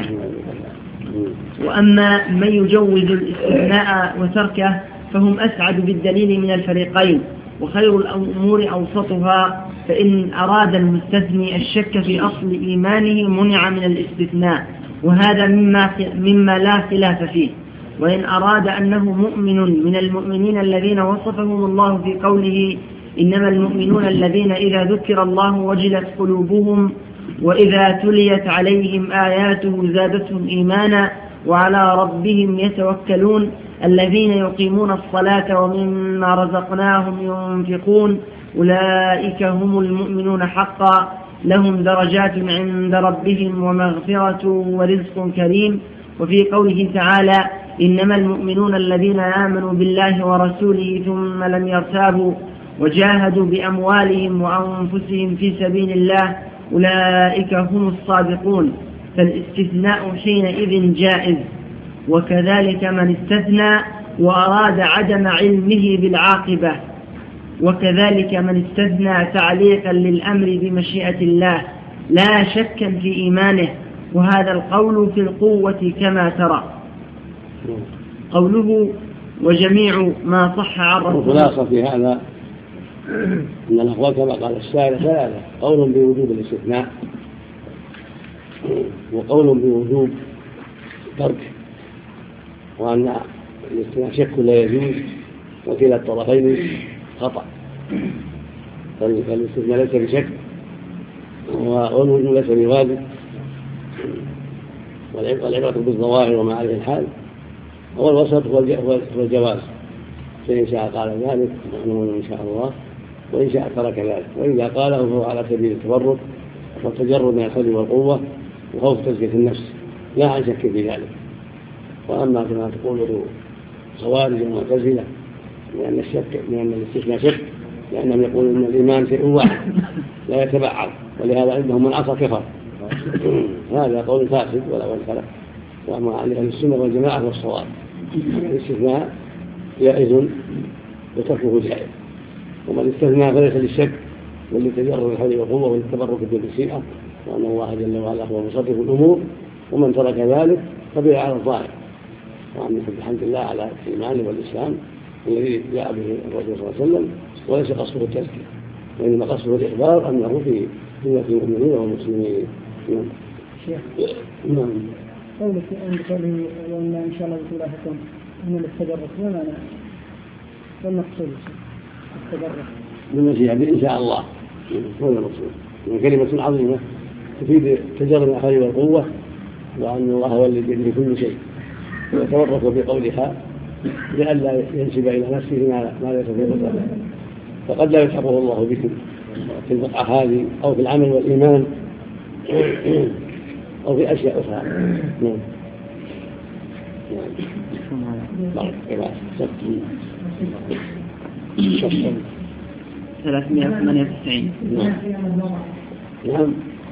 وأما من يجوز الاستثناء وتركه فهم أسعد بالدليل من الفريقين، وخير الأمور أوسطها، فإن أراد المستثني الشك في أصل إيمانه منع من الاستثناء، وهذا مما, مما لا خلاف فيه. وإن أراد أنه مؤمن من المؤمنين الذين وصفهم الله في قوله إنما المؤمنون الذين إذا ذكر الله وجلت قلوبهم وإذا تليت عليهم آياته زادتهم إيمانا وعلى ربهم يتوكلون الذين يقيمون الصلاة ومما رزقناهم ينفقون أولئك هم المؤمنون حقا لهم درجات عند ربهم ومغفرة ورزق كريم. وفي قوله تعالى إنما المؤمنون الذين آمنوا بالله ورسوله ثم لم يرتابوا وجاهدوا بأموالهم وأنفسهم في سبيل الله أولئك هم الصادقون. فالاستثناء حينئذ جائز. وكذلك من استثنى وأراد عدم علمه بالعاقبة، وكذلك من استثنى تعليقا للأمر بمشيئة الله لا شكا في إيمانه، وهذا القول في القوة كما ترى. قوله وجميع ما صح عن رسول الله. الخلاصة في هذا أن الأقوال كما قال السائل ثلاثة: قول بوجوب الاستثناء، وقول بوجوب ترك، وأن الاستثناء شك لا يجوز، وكلا الطرفين خطأ. فالاستثناء ليس بشك والوجوب ليس بواجب، والعبرة بالظواهر وما عليه الحال، والوسط هو الجواز، فإن شاء قال ذلك نؤمن إن شاء الله، وإن شاء ترك ذلك، وإذا قاله فهو على سبيل التبرك والتجرد من الحول والقوة وخوف تزكية النفس لا عن شك في ذلك. وأما كما تقوله خوارج ومعتزلة لأن الشك لأن الاستثناء شك، لأنهم يقولون أن الإيمان شيء واحد لا يتبعض، ولهذا عندهم من عصى كفر. هذا قول فاسد ولا والخلف، وأما عليه السنة والجماعة والصواب. الاستثناء جائز وتركه جائز، ومن استثنى فليس للشك ولتجرد الحول والقوة وللتبرك بالمشيئة، وأن الله جل وعلا هو مصرف الأمور، ومن ترك ذلك فبيع على الظاهر. وأن الحمد لله على الإيمان والإسلام الذي جاء به الرسول صلى الله عليه وسلم، وليس قصده التزكية، وإنما قصده الإخبار أنه في جنة المؤمنين والمسلمين. نعم. شيخ. نعم. قولك عند قوله وإن إن شاء الله بطول أحكم من التجرد ما معنى والمقصود التجرد؟ بالمشيئة إن شاء الله هو المقصود، من كلمة عظيمة تفيد تجرد الحول والقوة، وأن الله هو الذي بيده كل شيء، ويتورط بقولها لئلا ينسب إلى نفسه ما ليس في قدرته، فقد لا يلحقه الله بكم في البقعة هذه أو في العمل والإيمان أو في أشياء أخرى. نعم. ثلاثمائة وثمانية وتسعين. نعم.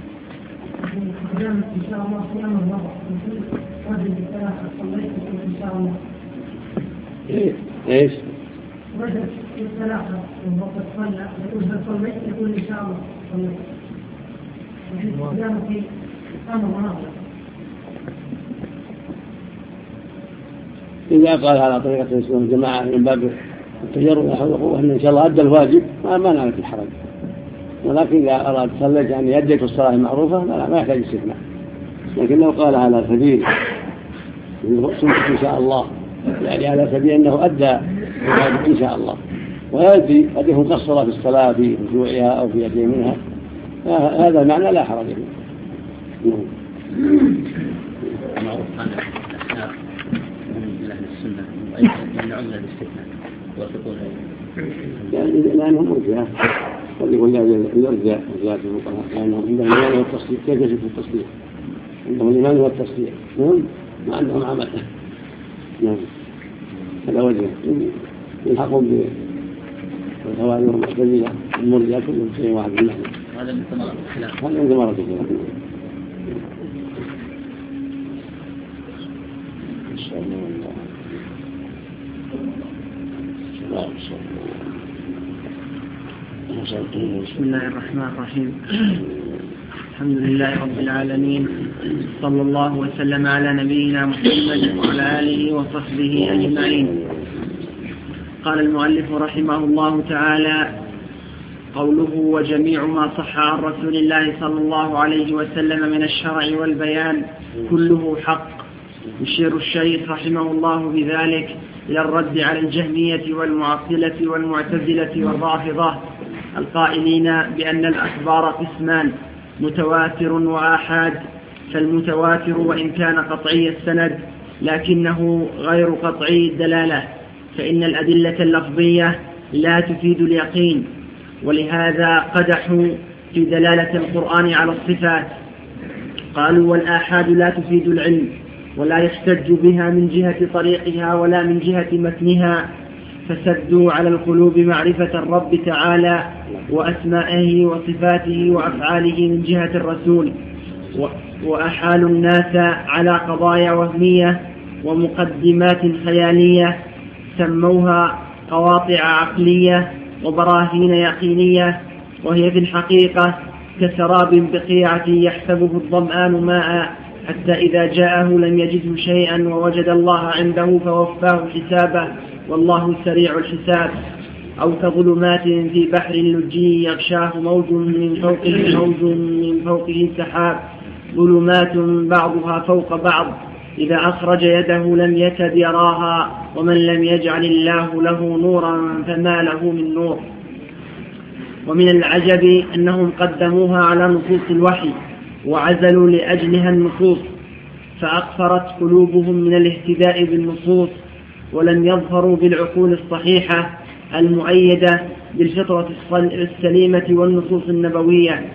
إن شاء الله صيام الربع رجل بالثلاثة صليت إن شاء الله. إيش؟ رجل بالثلاثة وقد صلى يقول هل صليت يقول إن شاء الله صليت. وفي أمر ناظر. إذا قال على طريقة الإسلام الجماعة من باب التجرد حول القوة أن إن شاء الله أدى الواجب ما نعرف في الحرج، ولكن إذا أراد صليت يعني أديت الصلاة المعروفة لا ما يحتاج استثناء. لكن لو قال على سبيل سنة إن شاء الله يعني على سبيل أنه أدى الواجب إن شاء الله، ويأتي قد يكون قصر في الصلاة في ركوعها أو في يديه منها، هذا المعنى لا حرج فيه. معروف عن الأحناف من أهل السنة يمنعون الاستثناء ويوافقون لأنهم مرجئة، قد يقول الإرجاء وزيادة الفقهاء لأنهم عندهم الإيمان والتصديق. كيف يجب التصديق؟ عندهم الإيمان والتصديق ما عندهم عمل. نعم. هذا وجه يلحقون بالخوارج والمعتزلة المرجئة كلهم شيء واحد من نحن. هذا من ثمرة الخلاف. هذا من ثمرة الخلاف. بسم الله الرحمن الرحيم. الحمد لله رب العالمين، صلى الله وسلم على نبينا محمد وعلى آله وصحبه أجمعين. قال المؤلف رحمه الله تعالى: قوله وجميع ما صح عن رسول الله صلى الله عليه وسلم من الشرع والبيان كله حق يشير الشيخ رحمه الله بذلك إلى الرد على الجهمية والمعطلة والمعتزلة والرافضة القائلين بأن الأخبار قسمان متواتر وآحاد، فالمتواتر وإن كان قطعي السند لكنه غير قطعي الدلالة، فإن الأدلة اللفظية لا تفيد اليقين، ولهذا قدحوا في دلالة القرآن على الصفات. قالوا والآحاد لا تفيد العلم ولا يحتج بها من جهة طريقها ولا من جهة متنها، فسدوا على القلوب معرفة الرب تعالى وأسمائه وصفاته وأفعاله من جهة الرسول، وأحالوا الناس على قضايا وهمية ومقدمات خيالية سموها قواطع عقلية وبراهين يقينية، وهي في الحقيقة كسراب بقيعة يحسبه الظمآن ماء حتى إذا جاءه لم يجده شيئا ووجد الله عنده فوفاه حسابه والله سريع الحساب، أو كظلمات في بحر لجي يغشاه موج من فوقه موج من فوقه سحاب، ظلمات بعضها فوق بعض إذا أخرج يده لم يكد يراها، ومن لم يجعل الله له نورا فما له من نور. ومن العجب أنهم قدموها على نصوص الوحي وعزلوا لأجلها النصوص، فأقفرت قلوبهم من الاهتداء بالنصوص، ولم يظفروا بالعقول الصحيحة المؤيدة بالفطرة السليمة والنصوص النبوية.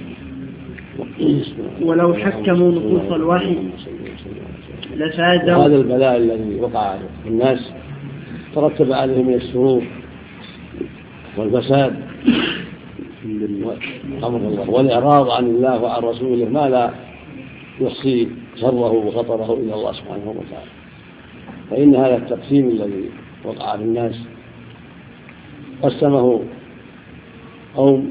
ولو حكموا نصوص الوحي لفازوا. هذا البلاء الذي وقع في الناس ترتب عليه من الشرور والفساد أمر الله والإعراض عن الله وعن رسوله ما لا يحصي شره وخطره إلى الله سبحانه وتعالى. فإن هذا التقسيم الذي وقع في الناس قسمه قوم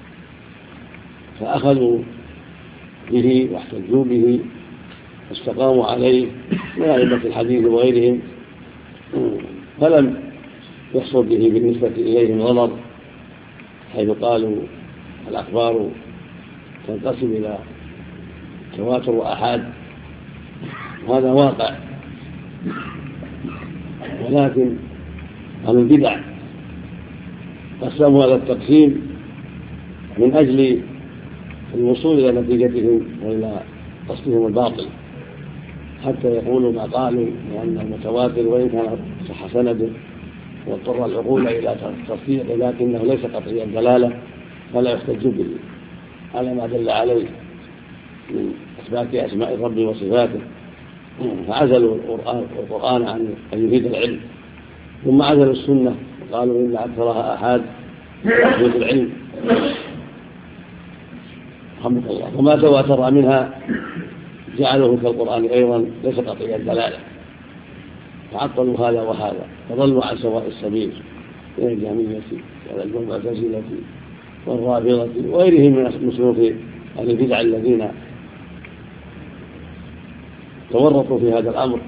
فأخذوا به واحتجوا به واستقاموا عليه من أئمة الحديث وغيرهم، فلم يحصل به بالنسبة إليهم ضرر، حيث قالوا الأخبار تنقسم إلى تواتر وآحاد، وهذا واقع. ولكن أهل البدع قسموا هذا التقسيم من أجل الوصول إلى نتيجتهم وإلى قصدهم الباطل، حتى يقولوا ما قالوا لأن المتواتر وإن كان صح سنده واضطر العقول إلى تصديقه لكنه ليس قطعي الدلالة فلا يحتج به على ما دل عليه من إثبات أسماء الرب وصفاته، فعزلوا القرآن عن أن يفيد العلم، ثم عزلوا السنة وقالوا إن أكثرها آحاد يفيد العلم رحمك الله، وما تواتر منها جعله كالقرآن أيضا ليس قطعي الدلالة، فعطلوا هذا وهذا فضلوا عن سواء السبيل من الجهمية والمعتزلة والرافضة وغيرهم من صنوف أهل البدع الذين تورطوا في هذا الأمر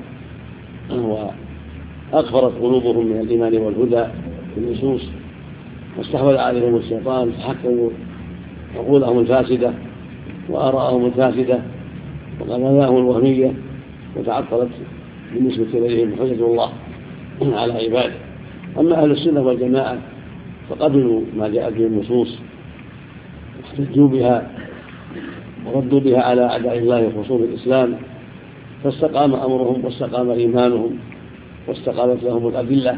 وأغفرت قلوبهم من الإيمان والهدى في النصوص، واستحوذ عليهم الشيطان فحكموا عقولهم الفاسدة وآراءهم الفاسدة وقضاياهم الوهمية، وتعطلت بالنسبة إليهم حجة الله على عباده. أما أهل السنة والجماعة فقبلوا ما جاءت به النصوص واحتجوا بها وردوا بها على أعداء الله خصوم الإسلام، فاستقام أمرهم واستقام إيمانهم واستقامت لهم الأدلة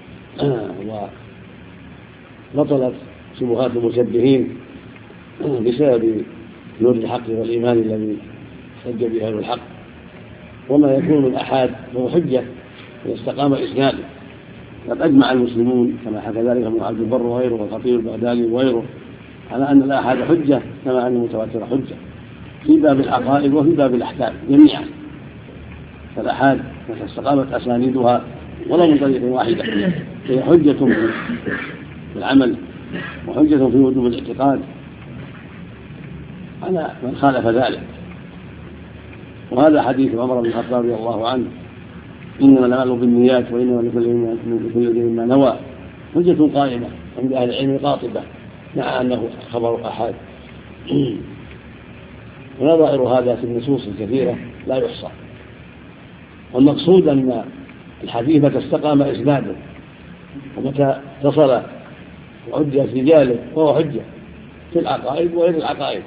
وبطلت شبهات المشبهين بسبب نور الحق والإيمان الذي احتج به أهل الحق. وما يكون من أحاد فهو حجة إذا استقام إسناده. قد أجمع المسلمون كما حكى ذلك ابن عبد البر وغيره والخطيب البغدادي وغيره على أن الآحاد حجة كما أن المتواتر حجة في باب العقائد وفي باب الأحكام جميعا. فالآحاد متى استقامت أسانيدها ولا من طريق واحدة هي حجة في العمل وحجة في وجوب الاعتقاد على من خالف ذلك. وهذا حديث عمر بن الخطاب رضي الله عنه إنما الأعمال بالنيات وإنما لكل امرئ ما نوى حجة قائمة عند أهل العلم قاطبة مع أنه خبر أحد. ونظائر هذا في النصوص الكثيرة لا يحصى، والمقصود أن الحديث متى استقام إسناده ومتى اتصل وعد رجاله فهو حجة في العقائد وغير العقائد،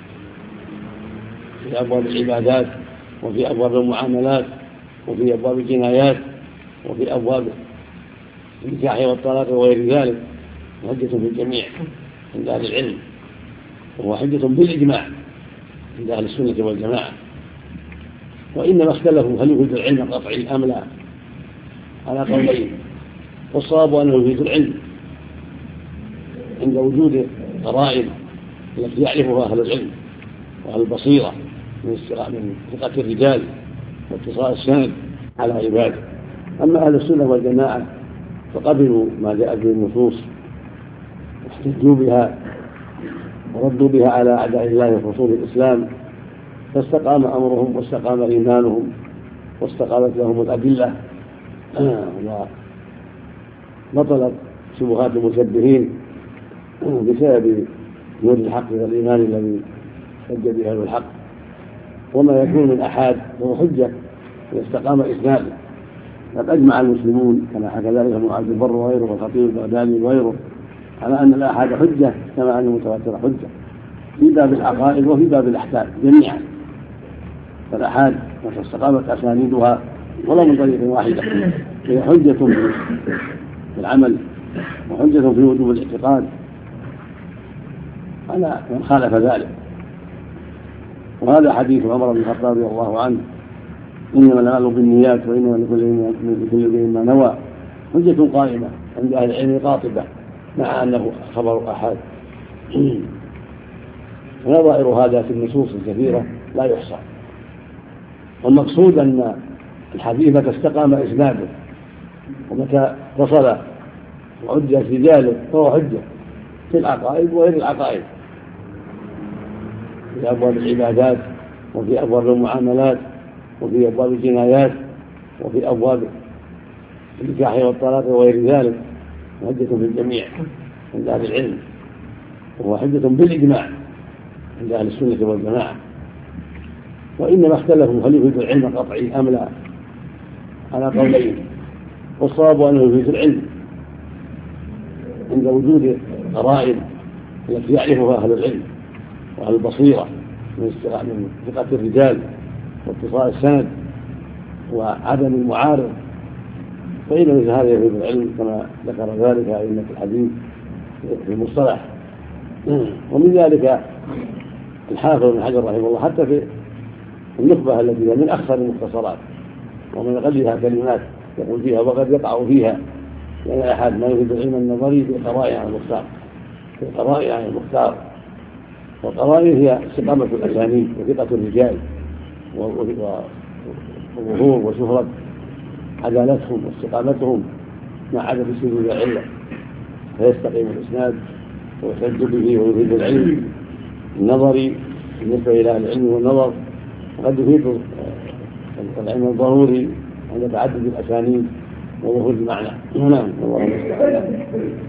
في أبواب العبادات وفي أبواب المعاملات وفي أبواب الجنايات وفي أبواب النكاح والطلاق وغير ذلك، حجة في الجميع عند أهل العلم، وهو حجة بالإجماع عند أهل السنة والجماعة. وإنما اختلفوا هل يفيد العلم القطعي أم لا على قولين، والصواب أنه يفيد العلم عند وجود قرائن التي يعرفها أهل العلم وأهل البصيرة من ثقة الرجال واتصال السند على عباده. أما أهل السنة والجماعة فقبلوا ما جاءت به النصوص واحتجوا بها وردوا بها على أعداء الله في فصول الإسلام، فاستقام أمرهم واستقام إيمانهم واستقامت لهم الأدلة وبطلت شبهات المشبهين بسبب نور الحق والإيمان الذي حج به أهل الحق. وما يكون من أحاد فهو حجة إذا استقام إسناده. قد أجمع المسلمون كما حكى ذلك ابن عبد البر وغيره والخطيب البغدادي وغيره على أن الآحاد حجة كما أن المتواتر حجة في باب العقائد وفي باب الأحكام جميعا. فالآحاد متى استقامت أسانيدها ولا من طريق واحدة هي حجة في العمل وحجة في وجوب الاعتقاد على من خالف ذلك. وهذا حديث عمر بن الخطاب رضي الله عنه إنما الأعمال بالنيات وإنما لكل امرئ ما نوى حجة قائمة عند أهل العلم قاطبة مع أنه خبر أحد. ونظائر هذا في النصوص الكثيرة لا يحصى. والمقصود أن الحديث متى استقام إسناده ومتى اتصل وعد رجاله فهو حجة في العقائد وغير العقائد، في أبواب العبادات وفي أبواب المعاملات وفي أبواب الجنايات وفي أبواب النكاح والطلاق وغير ذلك، حجة في الجميع عند أهل العلم، وهو حجة بالإجماع عند أهل السنة والجماعة. وإنما اختلفوا هل يفيد العلم القطعي أم لا على قولين، والصواب أنه يفيد العلم عند وجود قرائن التي يعرفها أهل العلم وأهل البصيرة من ثقة الرجال واتصال السند وعدم المعارض، فإن مثل هذا يفيد العلم كما ذكر ذلك أئمة الحديث في المصطلح. ومن ذلك الحافظ بن حجر رحمه الله حتى في النخبة التي هي من أخصر المختصرات ومن أقلها كلمات يقول فيها وقد يقع فيها لأن أحد ما يفيد العلم النظري في القرائن عن المختار في القرائن عن المختار والقرائن هي استقامة الأسانيد وثقة الرجال وظهور وشهرة عدالتهم واستقامتهم مع عدم سجود العلة، فيستقيم الإسناد ويحتج به ويفيد العلم النظري بالنسبة إلى العلم والنظر، وقد يفيد العلم الضروري عند تعدد الأسانيد وظهور المعنى. نعم والله المستعان.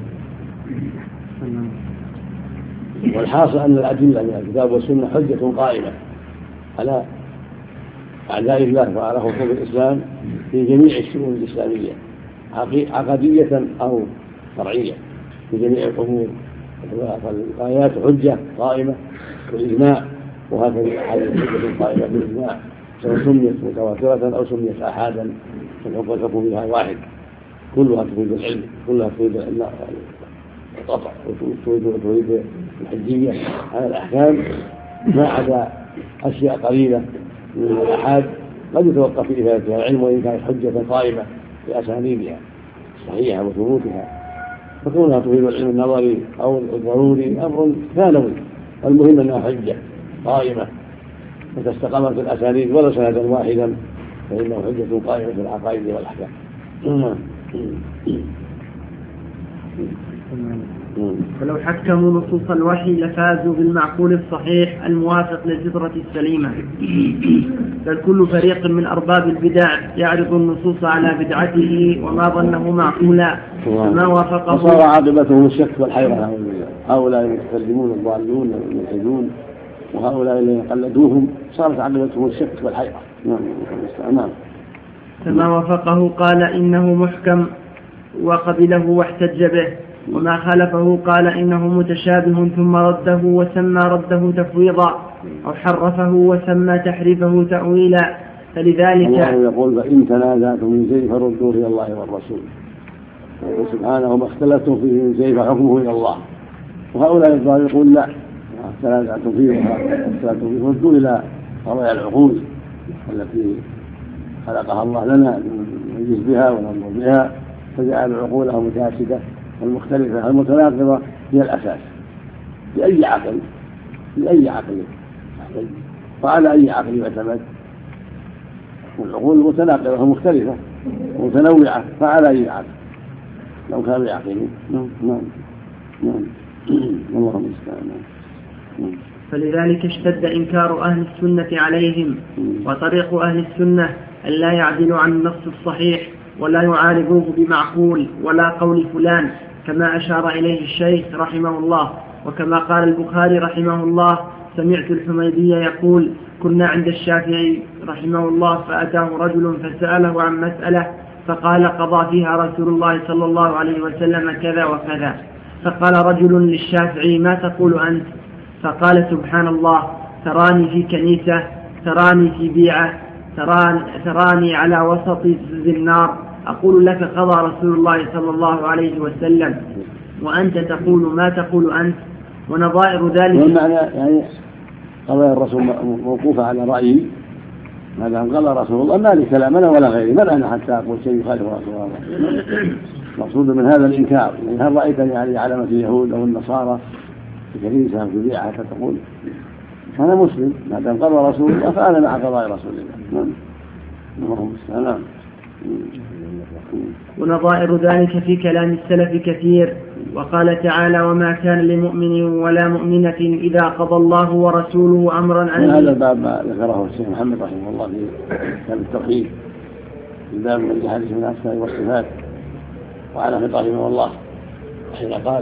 والحاصل أن الأدلة من الكتاب والسنة حجة قائمة على أعداء الله وعلى خصوم الإسلام في جميع الشؤون الإسلامية عقدية أو فرعية في جميع الأمور. فالآيات حجة قائمة بالإجماع، وهكذا الأحاديث حجة قائمة بالإجماع سواء سميت متواترة أو سميت أحادا فالحكم فيها واحد، كلها تفيد العلم، كلها تفيد القطع وتفيد الحجية على الأحكام، ما عدا أشياء قليلة من الأحاد قد يتوقف في إفادتها العلم وإن كانت حجة قائمة بأسانيدها صحيحة وثبوتها، فكونها تفيد العلم النظري أو الضروري أمر ثانوي، المهم أنها حجة قائمة وتستقامت في الأسانيد ولا سندا واحدا فإنه حجة قائمة في العقائد والأحكام. فلو حكموا نصوص الوحي لفازوا بالمعقول الصحيح الموافق للفطرة السليمة، بل كل فريق من أرباب البدع يعرض النصوص على بدعته وما ظنه معقولا فما وافقه، وصار عاقبتهم الشك والحيرة. هؤلاء المتكلمون الضالون الملحدون وهؤلاء الذين قلدوهم صارت عاقبتهم الشك والحيرة. نعم. فما وافقه قال إنه محكم وقبله واحتج به، وما خالفه قال إنه متشابه ثم رده وسمى رده تفويضا، أو حرفه وسمى تحريفه تأويلا. فلذلك الله يقول فإن تنازعتم من شيء فردوه إلى الله والرسول، ويقول سبحانه وما اختلفتم فيه من شيء فحكمه إلى الله. وهؤلاء الظاهر يقول لا، ما تنازعتم فيه واختلفتم فيه فردوه إلى قضايا العقول التي خلقها الله لنا نجلس بها وننظر بها، فجعل عقولها متاسدة والمختلفة المتناقضة هي الأساس لأي عقل لأي عقل وعلى أي عقل يعتمد. والعقول متناقضة ومختلفة ومتنوعة فعلى أي عقل لو كانوا يعقلون. نعم نعم نعم اللهم المستعان. فلذلك اشتد إنكار أهل السنة عليهم، وطريق أهل السنة أن لا يعدلوا عن النص الصحيح ولا يعارضوه بمعقول ولا قول فلان، كما أشار إليه الشيخ رحمه الله. وكما قال البخاري رحمه الله: سمعت الحميدي يقول: كنا عند الشافعي رحمه الله فأتاه رجل فسأله عن مسألة فقال: قضى فيها رسول الله صلى الله عليه وسلم كذا وكذا. فقال رجل للشافعي: ما تقول أنت؟ فقال: سبحان الله، تراني في كنيسة، تراني في بيعة، تراني, تراني على وسط النار، أقول لك قضى رسول الله صلى الله عليه وسلم وأنت تقول ما تقول أنت. ونظائر ذلك والمعنى يعني قضايا الرسول موقوفة على رأيي، ما دام قال رسول الله ما لي كلام أنا ولا غيري، من أنا حتى أقول شيء يخالف رسول الله. مقصود من هذا الإنكار، يعني هل رأيتني على علامة اليهود أو النصارى في كنيسة في بيعة حتى تقول أنا مسلم؟ ما دام قال رسول الله فأنا مع قضاء رسول الله. اللهم السلام. ونظائر ذلك في كلام السلف كثير. وقال تعالى: وما كان لمؤمن ولا مؤمنة إذا قضى الله ورسوله أمرا أن. هذا الباب ما ذكره الشيخ محمد رحمه الله في كتاب التوحيد، الباب من الحديث من الأسماء والصفات، وعلى خطاب رحمه الله حين قال: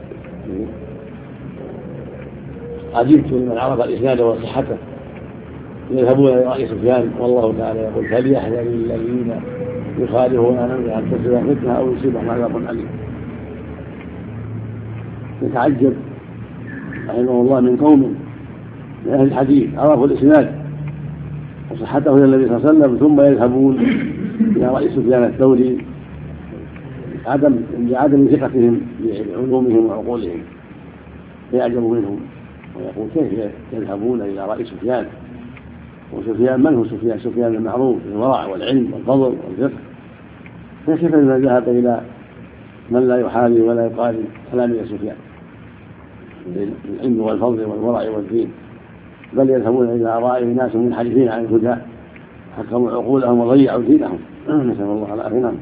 عجبت لمن عرف الإسناد وصحته يذهبون إلى رأي سفيان، والله تعالى يقول: فليحذر الذين يخالفون عن أمره أن تصيبهم فتنة أو يصيبهم عذاب أليم. يتعجب رحمه الله من قوم من أهل الحديث عرفوا الإسناد وصحته إلى النبي صلى الله عليه وسلم ثم يذهبون إلى رأي سفيان الثوري عدم لعدم ثقتهم بعلومهم وعقولهم، فيعجب منهم ويقول: كيف يذهبون إلى رأي سفيان؟ وسفيان من هو سفيان؟ سفيان المعروف بالورع والعلم والفضل والفقه، فكيف إذا ذهب إلى من لا يحاذي ولا يقارن كلام سفيان بالعلم والفضل والورع والدين، بل يذهبون إلى آراء ناس منحرفين عن الهدى حكموا عقولهم وضيعوا دينهم، نسأل الله العافية.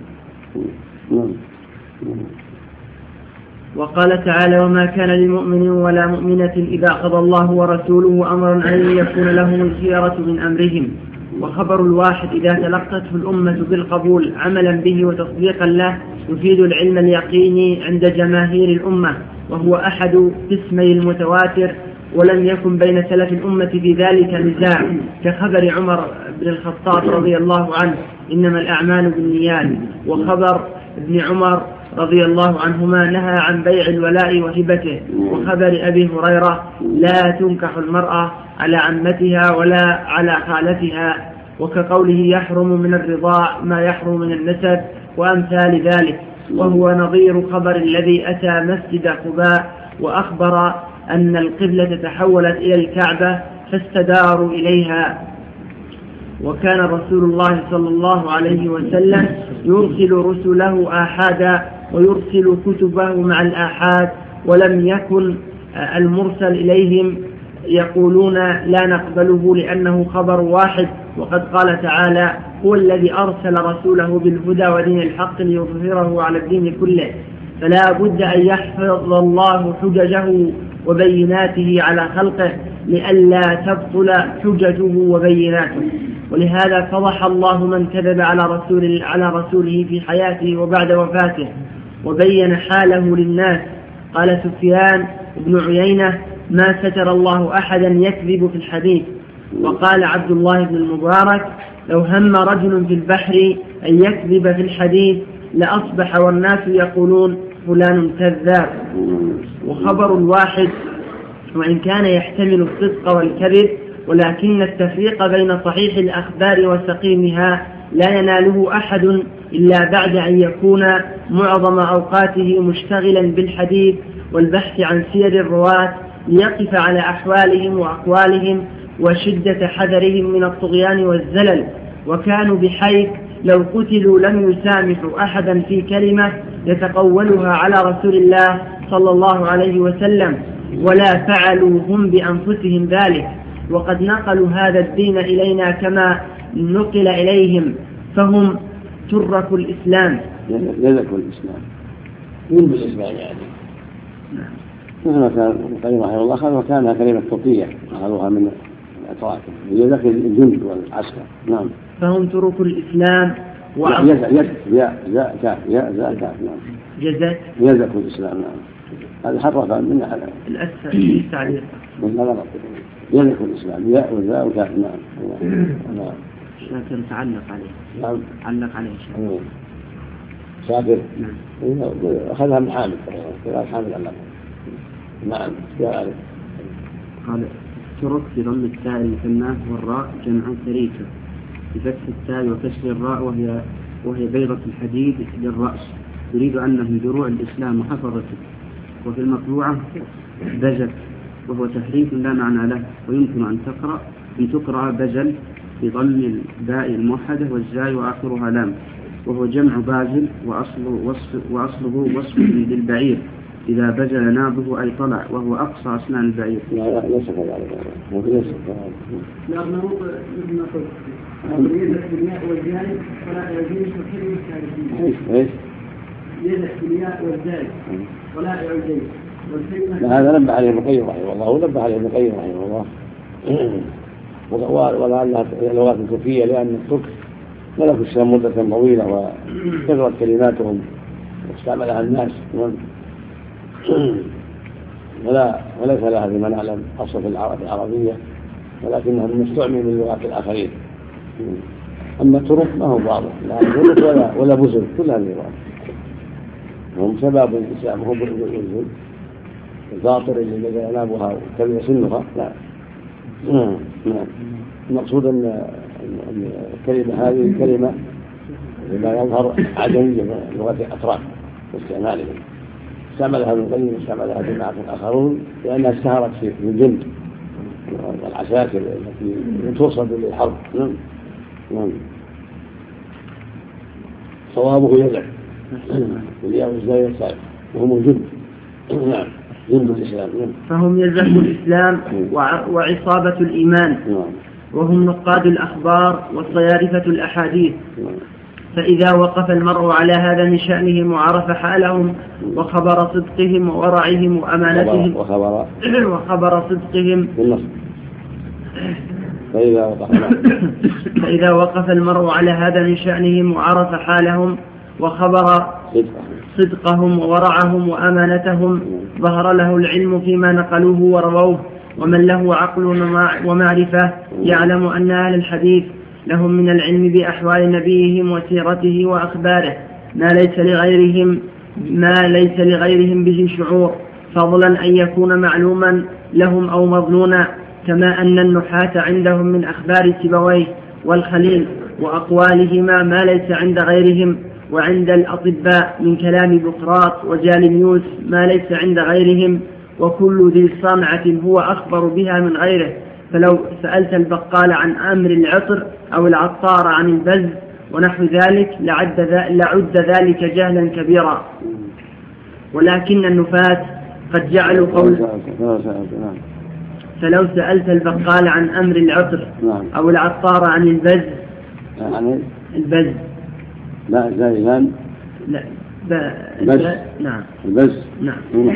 وقال تعالى: وما كان لمؤمن ولا مؤمنة إذا قضى الله ورسوله أمرا أن يكون لهم الخيرة من أمرهم. وخبر الواحد إذا تلقته الأمة بالقبول عملا به وتصديقا له يفيد العلم اليقيني عند جماهير الأمة، وهو أحد قسمي المتواتر، ولم يكن بين سلف الأمة في ذلك نزاع، كخبر عمر بن الخطاب رضي الله عنه: إنما الأعمال بالنيات، وخبر ابن عمر رضي الله عنهما نهى عن بيع الولاء وهبته، وخبر أبي هريرة: لا تنكح المرأة على عمتها ولا على خالتها، وكقوله: يحرم من الرضاع ما يحرم من النسب، وأمثال ذلك. وهو نظير خبر الذي أتى مسجد قباء وأخبر أن القبلة تحولت إلى الكعبة فاستداروا إليها. وكان رسول الله صلى الله عليه وسلم يرسل رسله آحادا ويرسل كتبه مع الآحاد، ولم يكن المرسل إليهم يقولون لا نقبله لأنه خبر واحد. وقد قال تعالى: هو الذي أرسل رسوله بالهدى ودين الحق ليظهره على الدين كله. فلا بد أن يحفظ الله حججه وبيناته على خلقه لئلا تبطل حججه وبيناته. ولهذا فضح الله من كذب على رسول على رسوله في حياته وبعد وفاته، وبين حاله للناس. قال سفيان بن عيينة: ما ستر الله أحدا يكذب في الحديث. وقال عبد الله بن المبارك: لو هم رجل في البحر أن يكذب في الحديث لأصبح والناس يقولون فلان كذاب. وخبر الواحد وإن كان يحتمل الصدق والكذب ولكن التفريق بين صحيح الأخبار وسقيمها لا يناله أحد إلا بعد أن يكون معظم أوقاته مشتغلا بالحديث والبحث عن سير الرواة ليقف على أحوالهم وأقوالهم وشدة حذرهم من الطغيان والزلل، وكانوا بحيث لو قتلوا لم يسامحوا أحدا في كلمة يتقولها على رسول الله صلى الله عليه وسلم، ولا فعلوا هم بأنفسهم ذلك، وقد نقلوا هذا الدين إلينا كما نقل إليهم، فهم تركوا الإسلام. يذكوا الإسلام من بالإسلام يعني. مثل ما كان ابن القيم رحمه الله أخذ وكانها كلمة تركية أخذوها من الأتراك يذكر الجند والعسكر. نعم. فهم تركوا الإسلام وعم يذك يا يا كاف يا ذا كاف. نعم. جزاك يذكوا الإسلام. نعم. هذا حرف من أحد الأسفل في التعليق. يذكوا الإسلام يا وذا وكاف. نعم. نعم. شاكر تعلق عليه. نعم. علق عليه شاكر. شاكر. نعم. أخذها من حامد. قال حامد علق. نعم. يا عارف. قال ترك بضم التاء المثنى والراء جمع تريكة بفتح التاء وكسر الراء وهي وهي بيضة الحديد للرأس، يريد أنه دروع الإسلام وحفظته. وفي المطبوعة بجل وهو تحريف لا معنى له، ويمكن أن تقرأ أن تقرأ بجل بضم الباء الموحدة والزاي وآخرها لام، وهو جمع باجل وأصله وصف وأصله وصف للبعير إذا بجل نابه أي طلع، وهو أقصى أسنان البعير. لا ليس كذلك. ليس كذلك. لا نروق ابن نقول يذهب بالياء والزاي ولا يجوز الحلم الثالثين. ايش؟ يذهب بالياء والزاي ولا يعجز والحلم. هذا نبه عليه ابن القيم رحمه الله ونبه عليه ابن القيم رحمه الله. ولعلها لغات تركية لأن الترك ملكوا الشام مدة طويلة وكثرت كلماتهم واستعملها الناس ولا وليس لها بما نعلم أصل في العربية، ولكنها مستعمل من لغات الآخرين. أما الترك ما هو واضح لا بلد ولا ولا بزل، كل هذه اللغات هم شباب الإسلام، هم بزل الباطر اللي ينابها وكلمة سنها. لا نعم. المقصود أن الكلمة هذه كلمة لما يظهر عدمية من لغة الأتراك واستعمالهم، استعملها ابن القيم واستعملها جماعة آخرون لأنها اشتهرت في الجند والعساكر التي توصل للحرب. نعم. نعم. صوابه يدع والياء والزاي والساعد وهم الجند. نعم. جند الإسلام. نعم. فهم يلزموا الإسلام وعصابة الإيمان. نعم. وهم نقاد الأخبار وصيارفة الأحاديث. نعم. فإذا وقف المرء على هذا من شأنهم وعرف حالهم وخبر صدقهم وورعهم وأمانتهم وخبر, وخبر صدقهم بالنص. فإذا وقف فإذا وقف المرء على هذا من شأنهم وعرف حالهم وخبر صدقهم وورعهم وأمانتهم ظهر له العلم فيما نقلوه ورووه. ومن له عقل ومعرفة يعلم أن أهل الحديث لهم من العلم بأحوال نبيهم وسيرته وأخباره ما ليس لغيرهم ما ليس لغيرهم به شعور، فضلا أن يكون معلوما لهم أو مظنونا، كما أن النحاة عندهم من أخبار سيبويه والخليل وأقوالهما ما ليس عند غيرهم، وعند الأطباء من كلام بقراط وجالينيوس ما ليس عند غيرهم، وكل ذي صنعة هو أخبر بها من غيره. فلو سألت البقال عن أمر العطر أو العطار عن البز ونحو ذلك لعد, لعد ذلك جهلا كبيرا. ولكن النفاة قد جعلوا قول فلو سألت البقال عن أمر العطر أو العطار عن البز البز لا زين لا بس نعم البز نعم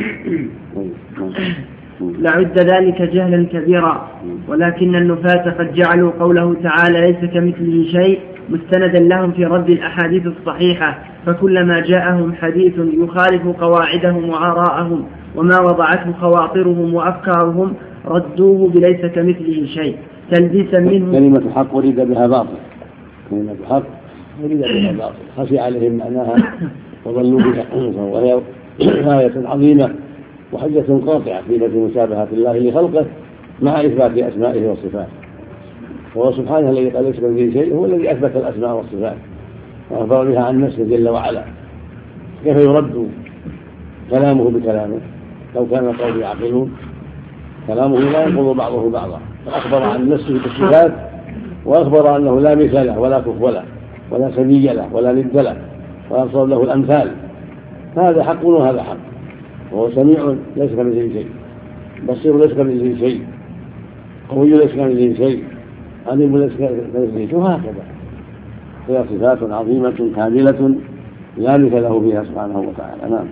لعد ذلك جهلا كبيرا. ولكن النفاة قد جعلوا قوله تعالى ليس كمثله شيء مستندا لهم في رد الأحاديث الصحيحة، فكلما جاءهم حديث يخالف قواعدهم وآراءهم وما وضعته خواطرهم وأفكارهم ردوه بليس كمثله شيء تلبيسا منه. كلمة حق ورد بها باطل كلمة الحق يريد بها الباطل، خشي عليهم معناها وظلوا بها، وهي آية عظيمة وحجة قاطعة في نفي مشابهة الله لخلقه مع إثبات أسمائه وصفاته. وهو سبحانه الذي قال ليس كمثله شيء، هو الذي أثبت الأسماء والصفات وأخبر بها عن نفسه جل وعلا. كيف يرد كلامه بكلامه؟ لو كان القوم يعقلون كلامه لا ينقض بعضه بعضا، فأخبر عن نفسه بالصفات وأخبر أنه لا مثل له ولا كفو له ولا سمي له ولا ند له وأصل له الأمثال. هذا حق وهذا حق، وهو سميع ليس كمثله شيء، بصير ليس كمثله شيء، قوي ليس كمثله شيء، عليم ليس كمثله شيء، وهكذا. هي صفات عظيمة كاملة لا مثل له فيها سبحانه وتعالى. نعم.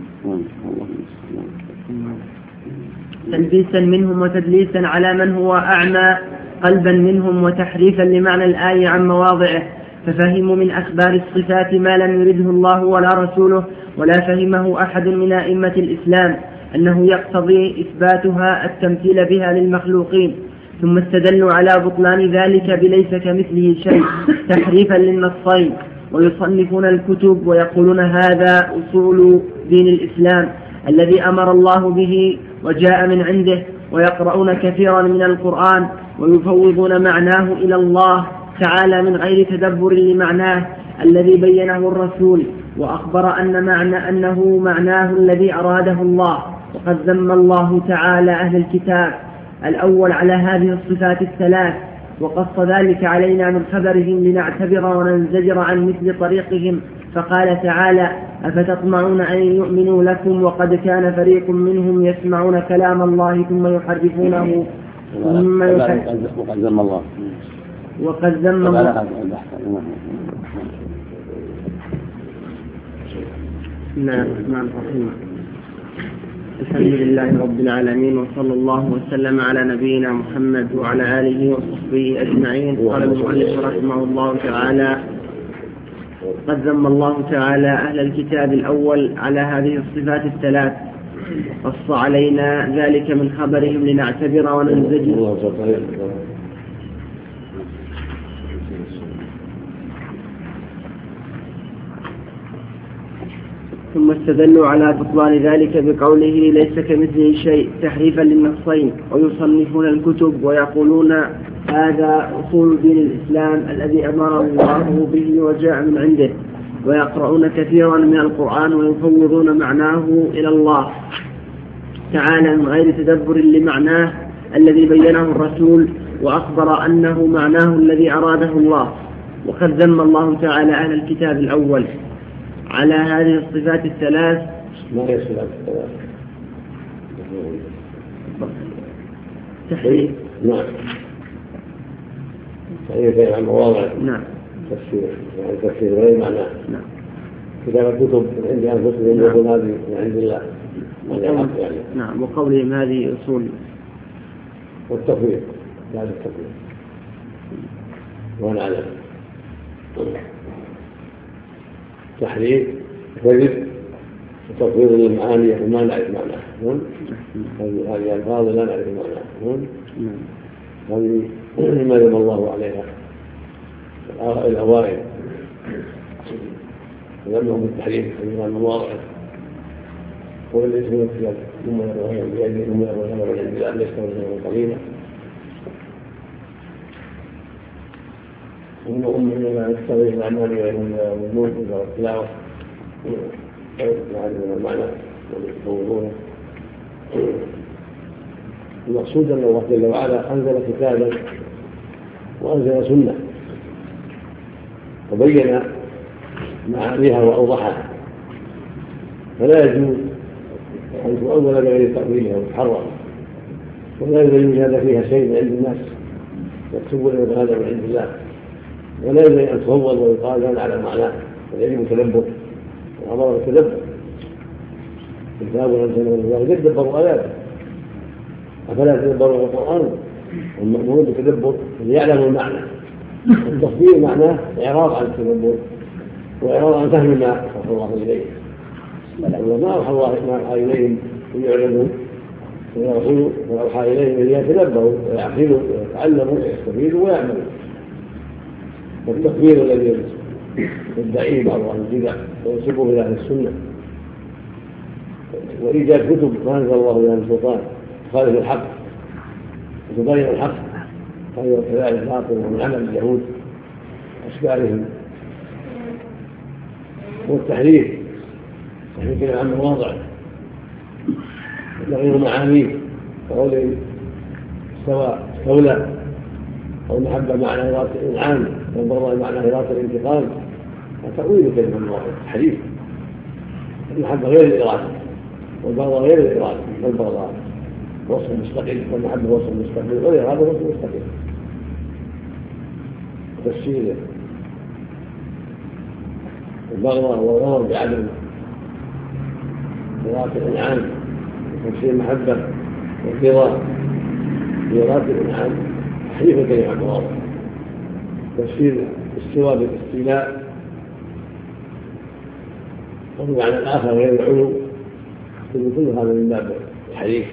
تلبيسا منهم وتدليسا على من هو أعمى قلبا منهم، وتحريفا لمعنى الآية عن مواضعه، ففهموا من أخبار الصفات ما لم يرده الله ولا رسوله ولا فهمه أحد من أئمة الإسلام، أنه يقتضي إثباتها التمثيل بها للمخلوقين، ثم استدلوا على بطلان ذلك بليس كمثله شيء تحريفا للنصين، ويصنفون الكتب ويقولون هذا أصول دين الإسلام الذي أمر الله به وجاء من عنده، ويقرؤون كثيرا من القرآن ويفوضون معناه إلى الله تعالى من غير تدبر لمعناه الذي بينه الرسول، وأخبر أن معنى أنه معناه الذي أراده الله. وقد ذم الله تعالى أهل الكتاب الأول على هذه الصفات الثلاث، وقص ذلك علينا من خبرهم لنعتبر وننزجر عن مثل طريقهم، فقال تعالى أفتطمعون أن يؤمنوا لكم وقد كان فريق منهم يسمعون كلام الله ثم يحرفونه ثم يحرفونه وقد ذم الله وقد ذم الله نعم الرحمن الرحيم. الحمد لله رب العالمين، وصلى الله وسلم على نبينا محمد وعلى آله وصحبه أجمعين. قال المؤلف رحمه الله تعالى: قد ذم الله تعالى أهل الكتاب الأول على هذه الصفات الثلاث، قص علينا ذلك من خبرهم لنعتبر وننزجر ثم استدلوا على بطلان ذلك بقوله ليس كمثله شيء تحريفا للنصين، ويصنفون الكتب ويقولون هذا أصول دين الإسلام الذي أمر الله به وجاء من عنده، ويقرؤون كثيرا من القرآن ويفوضون معناه إلى الله تعالى من غير تدبر لمعناه الذي بينه الرسول، وأخبر أنه معناه الذي أراده الله. وقد ذم الله تعالى أهل الكتاب الأول على هذه الصفات الثلاث. ما هي الصفات الثلاث؟ تحريف. نعم. تحريف عن مواضع. نعم. تفسير يعني تفسير غير معناه. نعم. كتابة كتب من عند أنفسهم يقول هذه من عند الله. وقول... يعني. نعم. وقولهم هذه أصول. والتفويض هذا التفويض. وأنا أعلم. تحريف كذب وتفويض للمعاني وما نعرف معناها. هذه الفاظ لا نعرف معناها. هذه ما ذم الله عليها الأوائل، ذمهم بالتحريف من المواضع، والذي يسمون الكتاب ثم يروون بأيديهم ثم يروون من عند الله ليس كمثله قليلا. ومن أمهم ما يستوي الأعمال وهم يؤمنون بالتلاوة يعرفون المعنى ويفوضونه. المقصود أن الله جل وعلا أنزل كتابا وأنزل سنة وبين معانيها وأوضحها، فلا يجوز أن تؤول بغير تأويلها وتحرم، ولا يوجد فيها شيء من عند الناس يكتبون هذا من عند الله، ولا يجوز أن تفوض ويقال لا نعلم معناه، بل يجب التدبر والأمر بالتدبر. الكتاب أنزله الله يتدبروا آياته، أفلا يتدبروا القرآن؟ والمأمورون بالتدبر ليعلموا المعنى. التصدير معناه إعراض عن التدبر وإعراض عن فهم ما أوحى الله إليه، ما أوحى الله ما أوحى إليهم ليعلموا ويقولوا ما أوحى إليهم ليتدبروا ويعقلوا ويتعلموا ويستفيدوا ويعملوا. والتكفير الذي يدعيه بعض أهل البدع وينسبه إلى أهل السنة، وإيجاد كتب ما أنزل الله بها من سلطان تخالف الحق وتبين الحق وهي كذلك باطل ومن عمل اليهود وأشبالهم، والتحريف تحريف كلام عن مواضع تغيير معانيه وقولهم استوى استولى أو المحبة معنى إرادة الإنعام والبغضاء معنى إرادة الانتقام، وتأويل كلمة المواضع تحريف. المحبة غير الإرادة والبغضاء غير الإرادة والبغضاء وصف مستقل، والمحبة وصف مستقل والإرادة وصف مستقل. تفسير البغضاء والغضب بعدم إرادة الإنعام، وتفسير المحبة والرضا بإرادة الإنعام تحريف الكلمة عن مواضع. تفسير الاستواء بالاستيلاء والمعنى الآخر غير العلو، كل هذا من باب التحريف.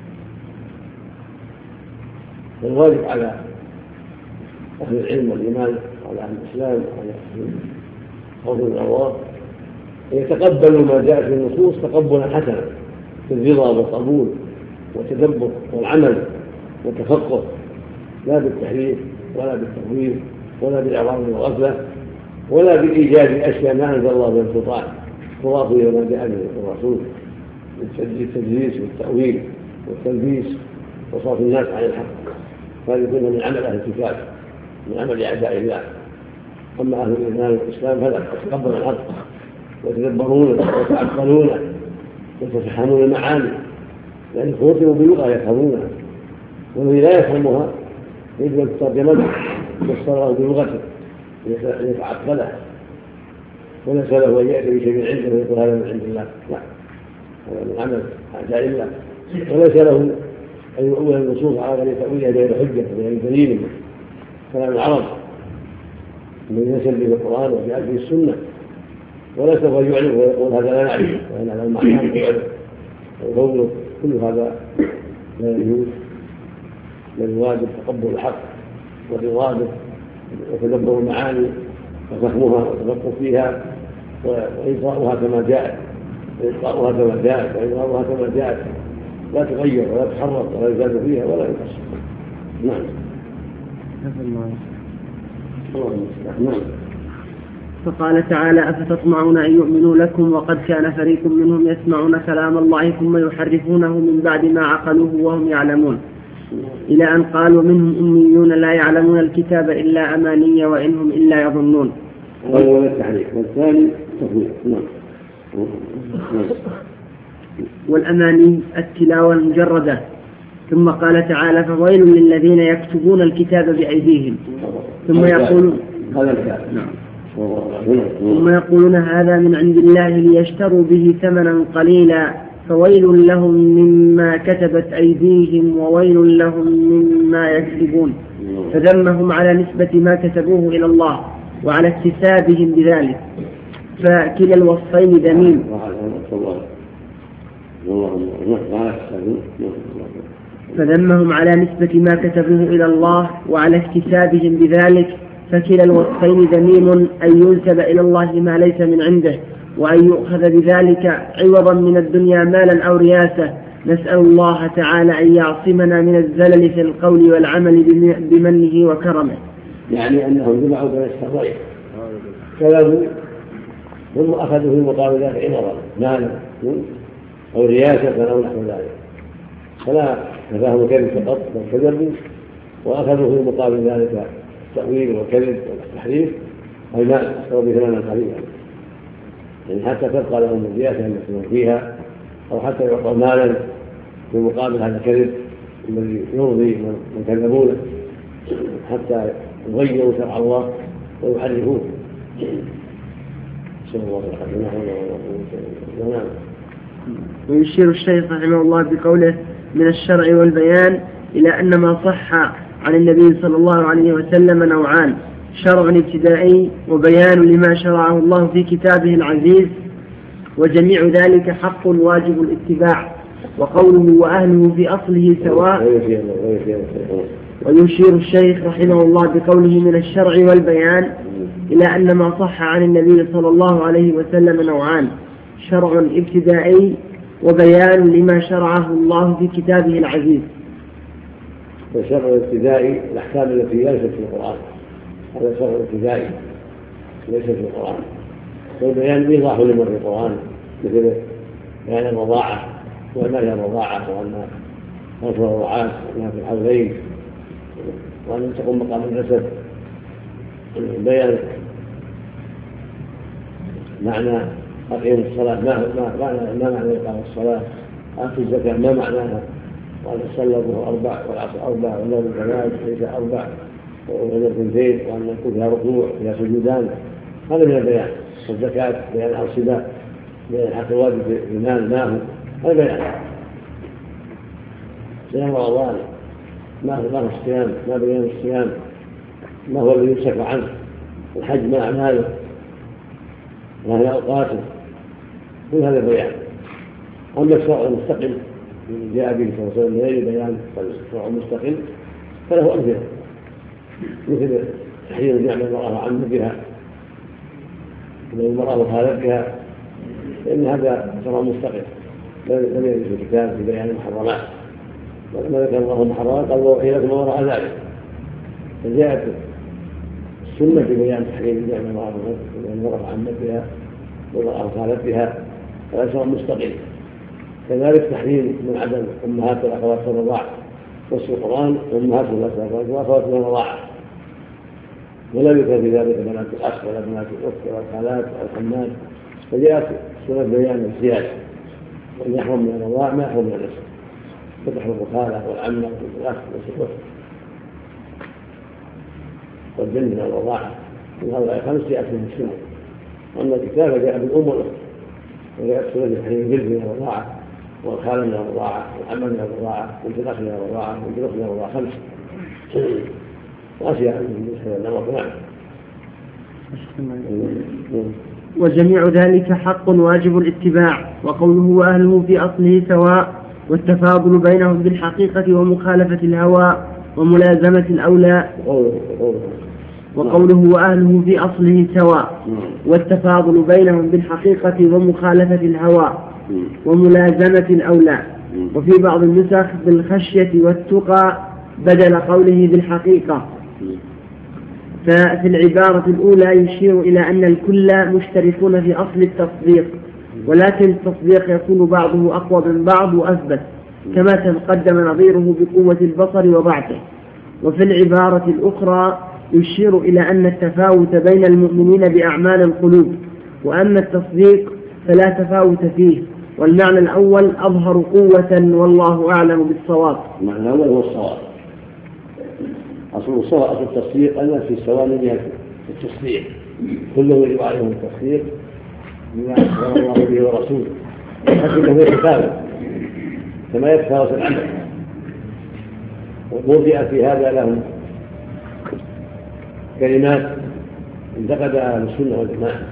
فالواجب على أهل العلم والإيمان وعلى أهل الإسلام وعلى أهل خوف من الله أن يتقبلوا ما جاء في النصوص تقبلا حسنا بالرضا والقبول والتدبر والعمل والتفقه، لا بالتحريف ولا بالتفويض ولا بالإعراض والغفلة ولا بالإيجاد أشياء ما أنزل الله من سلطان تضاف إلى ما جاء به الرسول التدليس والتأويل والتلبيس وصرف الناس عن الحق، هذا كله من عمل أهل الكتاب من عمل أعداء الله. أما أهل الإيمان والإسلام فلا يتقبلون الحق ويتدبرونه ويتعقلونه ويتفهمون المعاني، لأن خوتموا بلغة يفهمونها، والذي لا يفهمها يجب أن تترجم ويفسره بلغته ليتعقلها، وليس له أن يأتي بشيء عنده ويقول هذا من عند الله، لا، هذا من عمل أعداء الله، وليس له أن يؤول النصوص على غير تأويلها بغير حجة بغير دليل. كلام العرب الذي نزل به القرآن وجاء به السنة، ولا سوف يعلم ويقول هذا لا نعرف وإن هذا المعنى يعلم ويقول كل هذا لا يجوز، بل الواجب تقبل الحق والرضا به وتدبر المعاني وفهمها والتفقه فيها وإلقاؤها كما جاءت وإلقاؤها كما جاءت وإلقاؤها كما جاءت، لا تغير ولا تحرك ولا يزاد فيها ولا ينقص. نعم. نعم. فقال تعالى: أفتطمعون أن يؤمنوا لكم وقد كان فريق منهم يسمعون كلام الله ثم يحرفونه من بعد ما عقلوه وهم يعلمون، إلى أن قالوا منهم أميون لا يعلمون الكتاب إلا أماني وإنهم إلا يظنون. أول التحريف والثاني تفويض. نعم. والأماني التلاوة المجردة. ثم قال تعالى: فويل للذين يكتبون الكتاب بأيديهم ثم يقولون ثم يقولون هذا من عند الله ليشتروا به ثمنا قليلا فويل لهم مما كتبت أيديهم وويل لهم مما يكسبون. فذمهم على نسبة ما كتبوه إلى الله وعلى اكتسابهم بذلك، فكلا الوصفين ذميم. فذمهم على نسبة ما كتبوه إلى الله وعلى اكتسابهم بذلك، فكلا الوصفين ذميم، أن ينسب إلى الله ما ليس من عنده وأن يؤخذ بذلك عوضا من الدنيا مالا أو رياسة. نسأل الله تعالى أن يعصمنا من الزلل في القول والعمل بمنه وكرمه. يعني أنهم جمعوا بين الشرين كلامه ثم أخذوا في مقابل ذلك عوضا مالا أو رياسة أو نحو ذلك، فلا تفاهموا كذب فقط بل كذبوا وأخذوا في مقابل ذلك التأويل والكذب والتحريف أي ما اشتروا بثمنا قليلا، يعني حتى تبقى لهم الرياسة المكتوبة فيها أو حتى يعطوا مالا في مقابل هذا الكذب الذي يرضي من كذبونه حتى يغيروا شرع الله ويحرفوه. ويشير الشيخ رحمه الله بقوله من الشرع والبيان إلى أن ما صح عن النبي صلى الله عليه وسلم نوعان: شرع ابتدائي وبيان لما شرعه الله في كتابه العزيز، وجميع ذلك حق واجب الاتباع. وقوله وأهله في أصله سواء ويشير الشيخ رحمه الله بقوله من الشرع والبيان إلى أن ما صح عن النبي صلى الله عليه وسلم نوعان: شرع ابتدائي وبيان لما شرعه الله في كتابه العزيز. الشرع الابتدائي الأحكام التي ليست في القرآن، هذا شرع ابتدائي ليس في القرآن. والبيان إيضاح لما في القرآن، مثل بيان الرضاعة وما هي الرضاعة وأن خمس رضاعات وأنها في الحولين وأن تقوم مقام الجسد. بيان معنى أقيم الصلاة، ما معنى ما معنى إقام الصلاة، آتوا الزكاة ما معناها، وأن تصلى الظهر أربع والعصر أربع والنوم الجماعة ليس أربع وغير اثنتين، وأن يكون فيها ركوع فيها سجودان. هذا من البيان. والزكاة بيان الأنصبة، بيان الحق الواجب في المال ما هو، هذا بيان. صيام رمضان ما هو الصيام، ما بيان الصيام، ما هو الذي يمسك عنه. الحج ما أعماله، ما هي أوقاته، كل هذا بيان. أما الشرع المستقل جاء به صلى الله عليه وسلم غير بيان الشرع المستقل فله أمثلة، مثل تحريم نعم المرأة عن بها، إذا المرأة وخالت بها، لأن هذا شرع مستقل لم يرد في الكتاب في بيان المحرمات. ولما ذكر الله المحرمات قال وأحل لكم ما وراء ذلك، فجاءت السنة في بيان تحريم نعم المرأة عن بها والمرأة وخالت بها، هذا شرع مستقل. كذلك تحريم من عدم أمهات والأخوات في الرضاعة، نص القرآن أمهات والأخوات في الرضاعة، ولا يذكر في ذلك بنات الأخ ولا بنات الأخت ولا الخالات ولا الحمات. فجاءت سنة بيان الزيادة، وأن يحرم من الرضاعة ما يحرم من النسب، فتحرم الخالة والعمة والأخ والأخت والجن من الرضاعة. من هؤلاء خمس جاءت من السنة. أما الكتاب جاء بالأم والأخت، وجاءت سنة تحريم الجلد من الرضاعة والخالة من الرضاعة والعمة من الرضاعة والجناح من الرضاعة والجنوح من الرضاعة، خمس وأشياء من هذا النمط. نعم. وجميع ذلك حق واجب الاتباع. وقوله وأهله في أصله سواء، والتفاضل بينهم بالحقيقة ومخالفة الهوى وملازمة الأولى. وقوله وأهله في أصله سواء، والتفاضل بينهم بالحقيقة ومخالفة الهوى وملازمة الأولى. وفي بعض النسخ بالخشية والتقى بدل قوله بالحقيقة. ففي العبارة الأولى يشير إلى أن الكل مشتركون في أصل التصديق، ولكن التصديق يكون بعضه أقوى من بعض وأثبت، كما تقدم نظيره بقوة البصر وضعفه. وفي العبارة الأخرى يشير إلى أن التفاوت بين المؤمنين بأعمال القلوب، وأما التصديق فلا تفاوت فيه. والمعنى الأول أظهر قوة والله أعلم بالصواب. المعنى الأول هو الصواب. أصل الصواب أصل التصديق أن في السواء من التصديق كله يجب عليهم التصديق بما أخبر الله به ورسوله، لكنه يتفاوت كما يتفاوت العمل. ووضع في هذا لهم كلمات انتقدها أهل السنة والجماعة،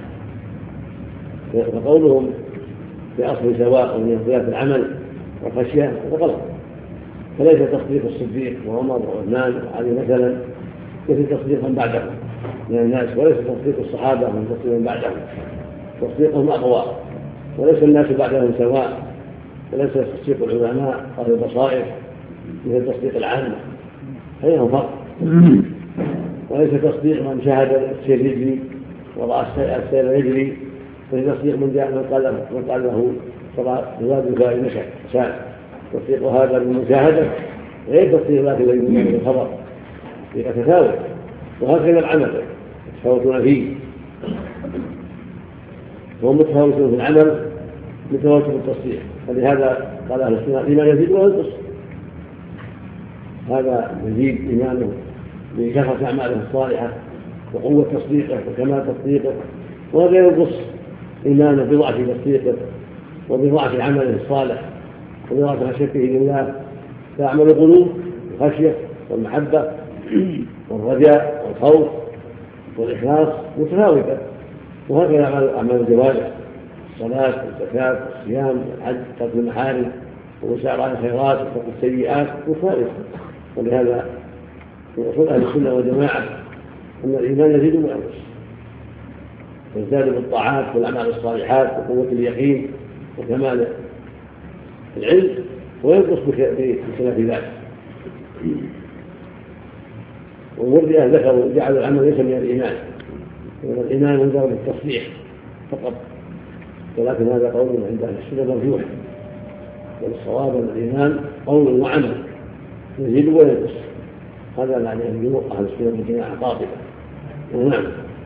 فقولهم في أصل سواء من اختلاف العمل والخشية هذا غلط. فليس تصديق الصديق وعمر وعثمان وعلي مثلا مثل تصديق من بعدهم من الناس، وليس تصديق الصحابة من تصديق من بعدهم، تصديقهم أقوى. وليس الناس بعدهم سواء، وليس تصديق العلماء أهل البصائر مثل تصديق العامة، بينهم فرق. وليس تصديق من شاهد السير يجري ورأى السير يجري، فهي تصديق من جاء من قال من قال له صلاة الواد فاعل مشى سال. تصديق هذا بالمشاهدة غير تصديق ذاك الذي من الخبر، يتفاوت. وهكذا العمل يتفاوتون فيه، وهم متفاوتون في العمل متفاوتون في التصديق. فلهذا قال أهل السنة الإيمان يزيد وينقص، هذا يزيد إيمانه بكثرة أعماله الصالحة وقوة تصديقه وكمال تصديقه، وهذا ينقص إيمانه بضعف تصديقه وبضعف عمله الصالح وبضعف خشيته لله. فأعمال القلوب الخشية والمحبة والرجاء والخوف والإخلاص متفاوتة. وهكذا أعمال الجوارح الصلاة والزكاة والصيام والحج ترك المحارم ومسارعة الخيرات وترك السيئات متفاوتة. ولهذا وأصول أهل السنة والجماعة أن الإيمان يزيد وينقص، يزداد بالطاعات والأعمال الصالحات وقوة اليقين وكمال العلم، وينقص بخلاف ذلك. والمرجئة ذكروا جعلوا العمل ليس من الإيمان، وأن الإيمان من درجة التصديق فقط، ولكن هذا قول عند أهل السنة مرجوح، والصواب أن الإيمان قول وعمل يزيد وينقص، هذا معنى جمهور أهل السنة والجماعة قاطبة. نعم.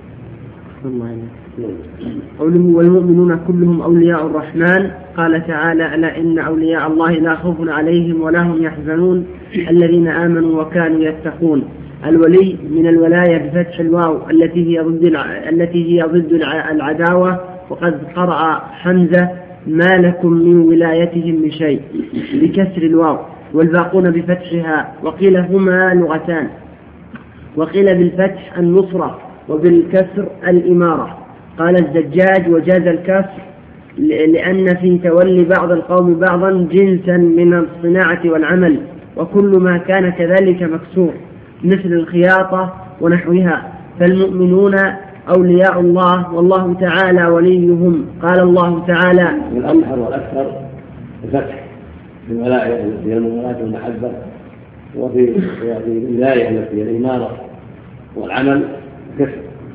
قوله والمؤمنون كلهم أولياء الرحمن، قال تعالى ألا إن أولياء الله لا خوف عليهم ولا هم يحزنون الذين آمنوا وكانوا يتقون. الولي من الولاية بفتح الواو التي هي ضد التي هي ضد العداوة، وقد قرأ حمزة ما لكم من ولايتهم من شيء بكسر الواو، والباقون بفتحها، وقيل هما لغتان، وقيل بالفتح النصرة وبالكسر الإمارة. قال الزجاج وجاز الكسر لأن في تولي بعض القوم بعضا جنسا من الصناعة والعمل، وكل ما كان كذلك مكسور مثل الخياطة ونحوها. فالمؤمنون أولياء الله والله تعالى وليهم. قال الله تعالى والأظهر والأكثر الفتح في الولاية التي هي المولاة والمحبة، وفي الولاية التي هي الإمارة والعمل كسر،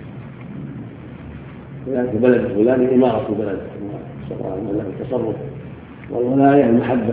ولاية بلد فلان إمارة بلد التصرف، والولاية المحبة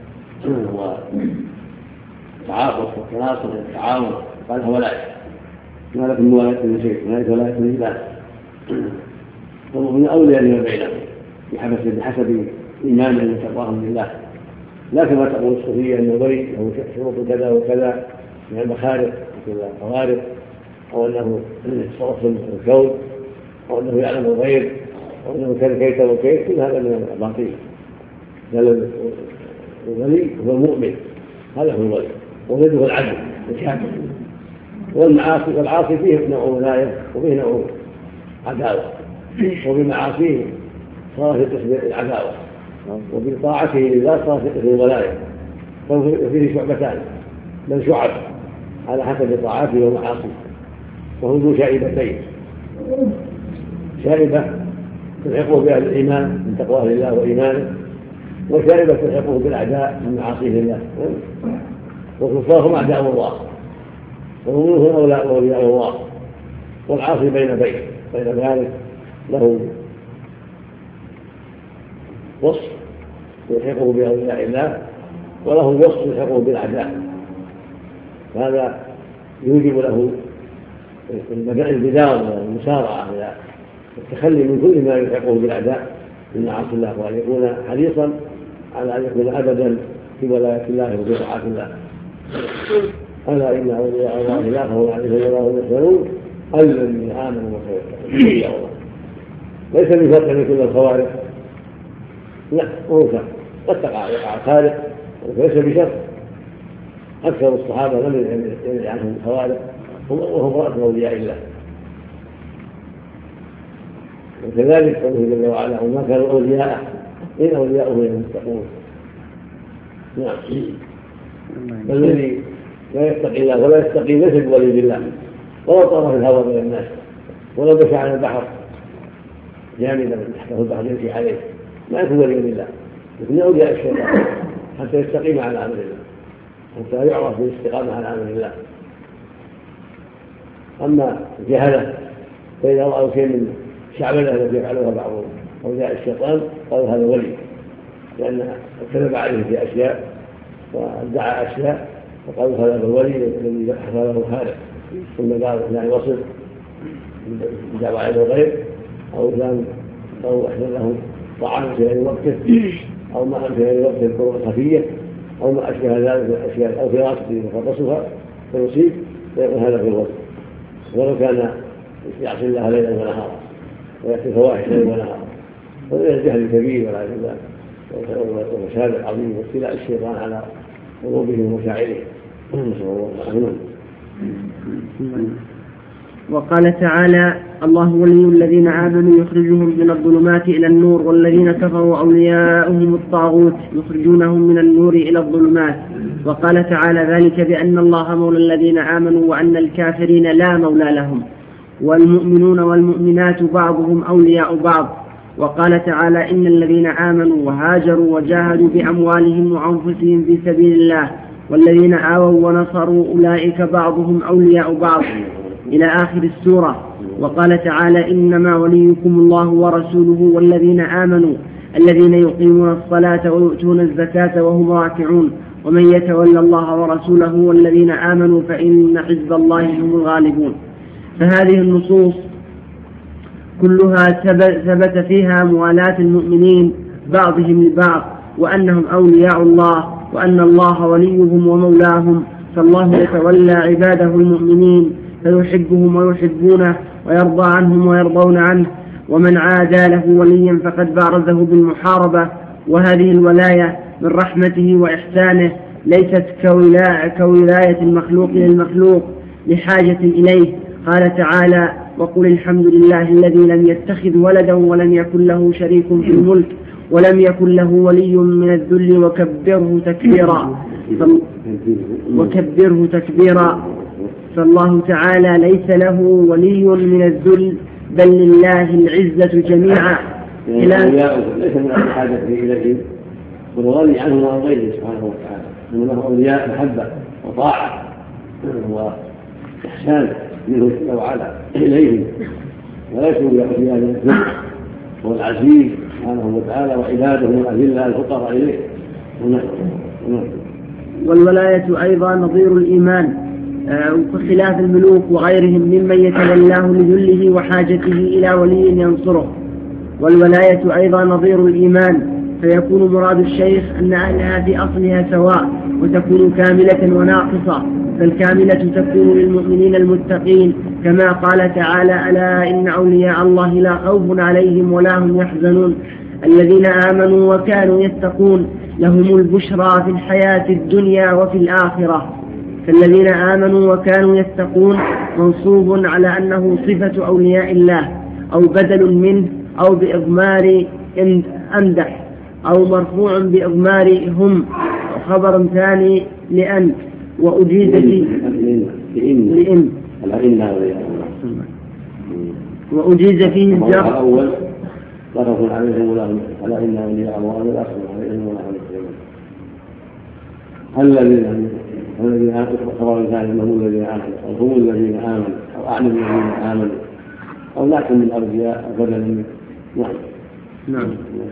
والتعاطف والتناصر والتعاون، قالها ولاية، ما لكم من ولاية من شيء، ولاية ولاية من الله. فالمؤمنون أولياء لما بينهم بحسب إيمانهم وتقواهم لله، لا كما تقول الصوفية أن الولي له شروط كذا وكذا من المخارق والخوارق، أو أنه يتصرف في الكون، أو أنه يعلم الغيب، أو أنه كان كيت وكيت، كل هذا من الباطل. قال الولي هو المؤمن، هذا هو الولي، وولده العدل الكامل. والمعاصي والعاصي فيه نوع ولاية وفيه نوع عداوة، وبمعاصيه صار في قسم العداوة، وبطاعته لله صار في قسم الولاية، ففيه شعبتان بل شعب على حسب طاعاته ومعاصيه، وهو ذو شائبتين: شائبة تلحقه بأهل الإيمان من تقواه لله وإيمانه، وشائبة تلحقه بالأعداء من معاصيه لله. وكفارهم أعداء الله، وهم أولياء الله، والعاصي بين بين بين ذلك له وصف يلحقه بأولياء الله، وله وصف يلحقه بالأعداء. هذا يوجب له البدار والمسارعة إلى التخلي من كل ما يلحقه بالأعداء من معاصي الله، وأن يكون حريصا على أن يكون أبدا في ولاية الله وفي طاعة الله. ألا إن أولياء الله لا خوف عليهم ولا هم يحزنون الذين آمنوا وكانوا يتقون. ليس بفرق من كل الخوارق، لا، هو شر قد تقع يقع خارق، وليس بشر. أكثر الصحابة لم يرد عنهم الخوارق وهم رأس أولياء الله. وكذلك قوله جل وعلا: وما كانوا أولياءه إن أولياؤه المتقون. نعم. الذي لا يتقي الله ولا يستقي ليس بولي بالله، ولو طار في الهواء من الناس، ولو مشى على البحر جامدا تحته البحر يمشي عليه، ما يكون ولي بالله، لكن أولياء الشيطان حتى يستقيم على أمر الله، حتى يعرف بالاستقامة على أمر الله. أما الجهلة فإذا رأوا شيء من شعبنا التي يفعلها بعض أولياء الشيطان قالوا هذا ولي، لأن كذب عليه في أشياء وادعى أشياء، وقالوا هذا الولي الذي حصل له خارق، ثم قال لا يوصل بدعوى على الغيب، أو كان أو أحسن له طعام في غير وقته، أو ماء في غير وقته بطرق خفية، أو ما أشبه ذلك من الأشياء، أو فراش يتخلصها فيصيب، فيقول هذا في الوقت. ولو كان يعصي الله ليلا ونهارا ويأتي فواحش ليلا ونهارا، ومن الجهل الكبير والعياذ بالله والفساد العظيم واستيلاء الشيطان على قلوبهم ومشاعرهم. وقال تعالى: الله ولي الذين آمنوا يخرجهم من الظلمات إلى النور والذين كفروا أولياؤهم الطاغوت يخرجونهم من النور إلى الظلمات. وقال تعالى ذلك بأن الله مولى الذين آمنوا وأن الكافرين لا مولى لهم. والمؤمنون والمؤمنات بعضهم أولياء بعض. وقال تعالى إن الذين آمنوا وهاجروا وجاهدوا بأموالهم وأنفسهم في سبيل الله والذين آووا ونصروا أولئك بعضهم أولياء بعض إلى آخر السورة. وقال تعالى إنما وليكم الله ورسوله والذين آمنوا الذين يقيمون الصلاة ويؤتون الزكاة وهم راكعون ومن يتولى الله ورسوله والذين آمنوا فإن حزب الله هم الغالبون. فهذه النصوص كلها ثبت فيها موالاة المؤمنين بعضهم لبعض وأنهم أولياء الله وأن الله وليهم ومولاهم. فالله يتولى عباده المؤمنين فيحبهم ويحبونه ويرضى عنهم ويرضون عنه. ومن عادى له وليا فقد بارزه بالمحاربة. وهذه الولاية من رحمته وإحسانه ليست كولاية المخلوق للمخلوق لحاجة إليه. قال تعالى وقل الحمد لله الذي لم يتخذ ولدا ولم يكن له شريك في الملك ولم يكن له ولي من الذل وكبره تكبيرا وكبره تكبيرا. فالله تعالى ليس له ولي من الذل بل لله العزة جميعا. ليس من الحاجة إليه والغني عنه وعن غيره سبحانه وتعالى إنما أولياء محبة وطاعة وإحسان منه جل وعلا إليه وليسوا بأولياء من الذل. هو العزيز سبحانه وتعالى وعباده الأذلة الفقراء إليه. والولاية أيضا نظير الإيمان وخلاف الملوك وغيرهم ممن يتولاه لذله وحاجته إلى ولي ينصره. والولاية أيضا نظير الإيمان فيكون مراد الشيخ أن أهلها في أصلها سواء وتكون كاملة وناقصة. فالكاملة تكون للمؤمنين المتقين كما قال تعالى ألا إن أولياء الله لا خوف عليهم ولا هم يحزنون الذين آمنوا وكانوا يتقون لهم البشرى في الحياة الدنيا وفي الآخرة. فالذين آمنوا وكانوا يتقون منصوب على أنه صفة أولياء الله أو بدل منه أو بإضمار أمدح أو مرفوع بإضمار هم خبر ثاني لأن وأجيز فيه لإن وأجيز فيه الجر الأول طرف عليهم ولا هم على إن أولياء الله لا خوف عليهم ولا هم يحزنون. هل الذين الذين آمنوا خبر ثاني هم الذين آمنوا أو هم الذين آمنوا أو أعلم الذين آمنوا أو لكن من أرجاء بدلا منه. نعم نعم.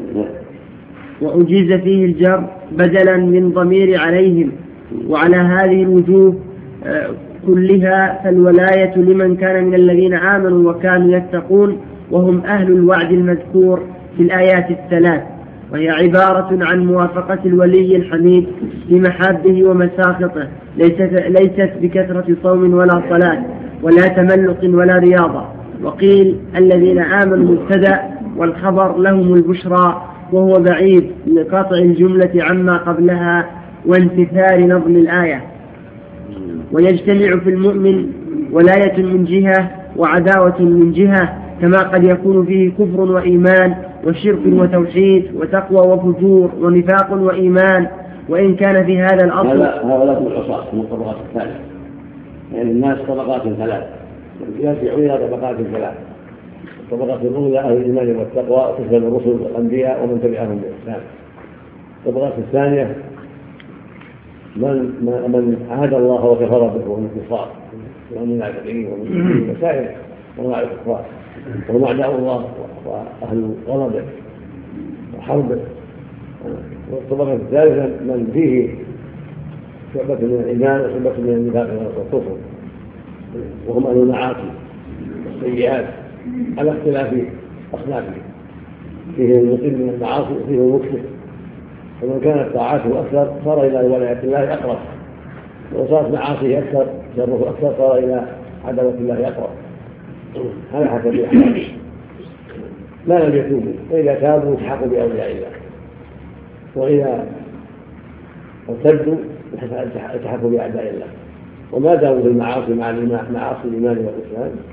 وأجيز فيه الجر بدلا من ضمير عليهم. وعلى هذه الوجوه كلها فالولاية لمن كان من الذين آمنوا وكانوا يتقون وهم أهل الوعد المذكور في الآيات الثلاث. وهي عبارة عن موافقة الولي الحميد بمحابه ومساخطه ليست, ليست بكثرة صوم ولا صلاة ولا تملق ولا رياضة. وقيل الذين آمنوا مبتدأ والخبر لهم البشرى وهو بعيد لقطع الجملة عما قبلها وانتثار نظم الآية. ويجتمع في المؤمن ولاية من جهة وعداوة من جهة كما قد يكون فيه كفر وإيمان وشرك وتوحيد وتقوى وفجور ونفاق وإيمان. وإن كان في هذا الأصل هؤلاء من العصاة من الطبقات الثالثة يعني الناس طبقات ثلاث يرجعون إلى طبقات ثلاث. الطبقات الأولى أهل الإيمان والتقوى تشمل الرسل والأنبياء ومن تبعهم بإحسان. الطبقات الثانية من من عاد الله وكفر به ومن الكفار ومن المنافقين ومن وسائر انواع الكفار وهم اعداء الله واهل غضبه وحربه. والطبقه الثالثه من فيه شعبه من الايمان وشعبه من النفاق والكفر وهم اهل المعاصي والسيئات على اختلاف اصنافهم. فيه المقيم من المعاصي وفيه المكثر. فمن كانت طاعاته أكثر صار إلى ولاية الله أقرب وصارت معاصيه أكثر شره أكثر صار إلى عداوة الله أقرب. هذا حسب الأحوال ما لم يتوبوا. فإذا تابوا التحقوا بأولياء الله وإذا ارتدوا التحقوا بأعداء الله. وما داموا في المعاصي مع معاصي الإيمان والإسلام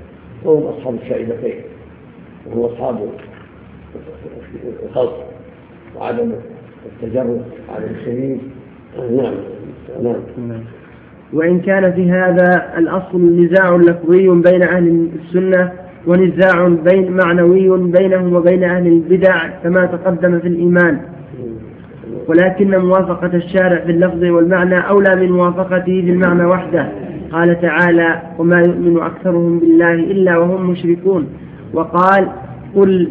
وهم أصحاب الشائبتين، وهم أصحاب الخلق وعدم التجرد وعدم الشديد. نعم نعم. وإن كان في هذا الأصل نزاع لفظي بين أهل السنة ونزاع بين معنوي بينهم وبين أهل البدع كما تقدم في الإيمان، ولكن موافقة الشارع في اللفظ والمعنى أولى من موافقته في المعنى وحده. قال تعالى: وما يؤمن أكثرهم بالله إلا وهم مشركون. وقال: قل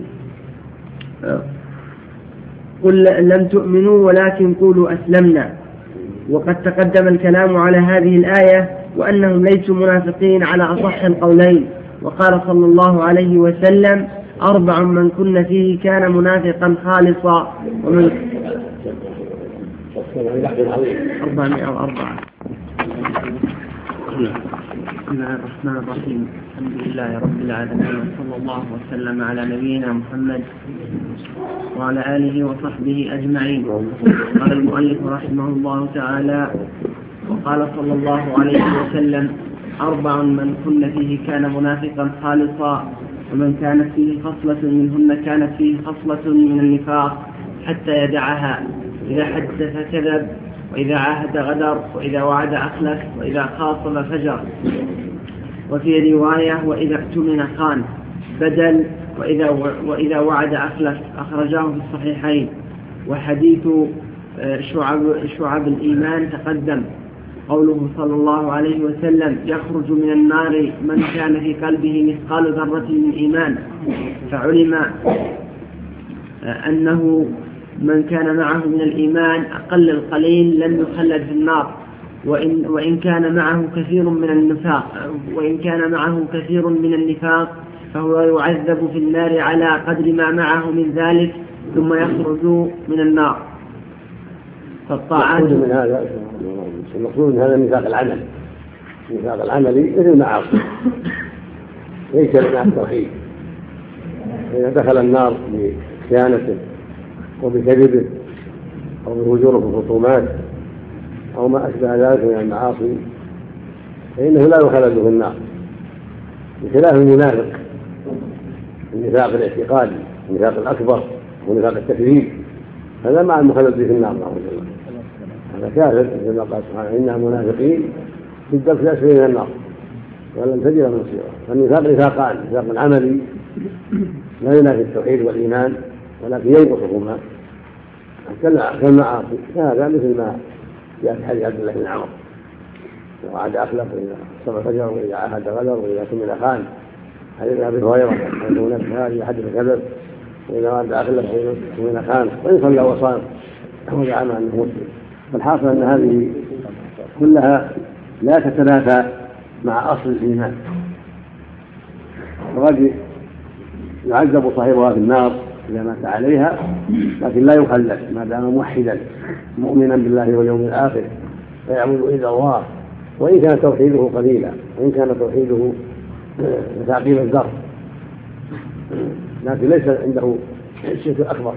قل لم تؤمنوا ولكن قولوا أسلمنا. وقد تقدم الكلام على هذه الآية وأنهم ليسوا منافقين على أصح القولين. وقال صلى الله عليه وسلم: أربع من كن فيه كان منافقا خالصا. ومن أربعمائة وأربعة. بسم الله الرحمن الرحيم. الحمد لله رب العالمين، وصلى الله وسلم على نبينا محمد وعلى آله وصحبه أجمعين. قال المؤلف رحمه الله تعالى: وقال صلى الله عليه وسلم: أربع من كن فيه كان منافقا خالصا، ومن كانت فيه خصلة منهن كانت فيه خصلة من النفاق حتى يدعها: إذا حدث كذب، وإذا عاهد غدر، وإذا وعد أخلف، وإذا خاصم فجر. وفي رواية: وإذا اؤتمن خان، بدل وإذا, وإذا وعد أخلف. أخرجاه في الصحيحين. وحديث شعب, شعب الإيمان تقدم. قوله صلى الله عليه وسلم: يخرج من النار من كان في قلبه مثقال ذرة من إيمان. فعلم أنه من كان معه من الإيمان أقل القليل لم يخلد في النار، وإن, وإن كان معه كثير من النفاق وإن كان معه كثير من النفاق فهو يعذب في النار على قدر ما معه من ذلك ثم يخرج من النار. فالطاعات من هذا المقصود من هذا النفاق العمل النفاق العملي مثل المعاصي ليس من التوحيد. إذا دخل النار بخيانته وبكذبه أو بالهجور في الخصومات أو ما أشبه ذلك من المعاصي فإنه لا يخلد في النار، بخلاف المنافق النفاق الاعتقادي النفاق الأكبر ونفاق التكذيب، هذا مع المخلد في النار الله جل وعلا. هذا كافر كما قال سبحانه: إنها منافقين في الدرك الأسفل من النار ولن تجد لهم نصيرا. فالنفاق نفاقان: نفاق عملي لا ينافي التوحيد والإيمان ولكن ينقصهما كالمعاصي، هذا مثل ما جاء في حديث عبد الله بن عمر: وعد أخلف، وإذا صبر فجر، وإذا عاهد غدر، وإذا اؤتمن خان. حديث أبي هريرة: إذا حدث كذب، وإذا وعد أخلف، وإذا اؤتمن خان، وإن صلى وصام وزعم أنه مسلم. فالحاصل أن هذه كلها لا تتنافى مع أصل الإيمان، وقد يعذب صاحبها في النار إذا مات عليها، لكن لا يخلد ما دام موحدا مؤمنا بالله واليوم الآخر فيعبد إلا الله، وإن كان توحيده قليلا، وإن كان توحيده تعقيم الذر، لكن ليس عنده الشرك الأكبر،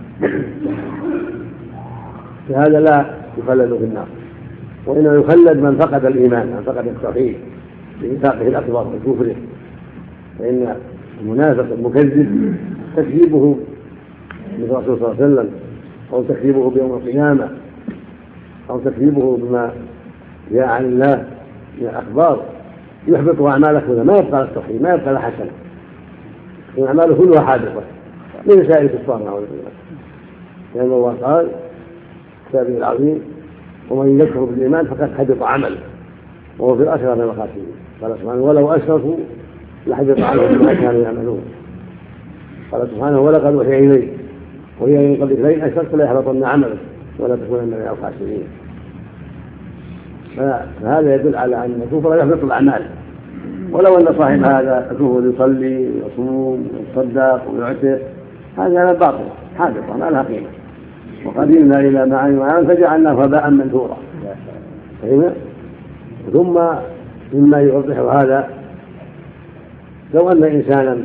فهذا لا يخلد في النار. وإنما يخلد من فقد الإيمان، من فقد التوحيد بنفاقه الأكبر وكفره. فإن المنافق المكذب تكذيبه بالرسول صلى الله عليه وسلم، أو تكذيبه بيوم القيامة، أو تكذيبه بما جاء عن الله من الأخبار يحبط أعماله كلها، ما يبقى التوحيد، ما يبقى الحسنة، أعماله كلها حادثة من سائر الكفار نعوذ بالله. لأن الله قال كتابه العظيم: ومن يكفر بالإيمان فقد حبط عمله وهو في الآخرة من الخاسرين. قال سبحانه: ولو أشركوا لحبط عنهم ما كانوا يعملون. قال سبحانه: ولقد أوحي إليك وهي من قبلك لئن أشركت ليحبطن عملك ولا تكونن من الخاسرين. فهذا يدل على أن الكفر يحبط الأعمال، ولو أن صاحب هذا الكفر يصلي ويصوم ويصدق ويعتق، هذا باطل حادثة ما لها قيمة. وقدمنا إلى ما عملوا فجعلناه هباء منثورا. ثم مما يوضح هذا: لو أن إنسانا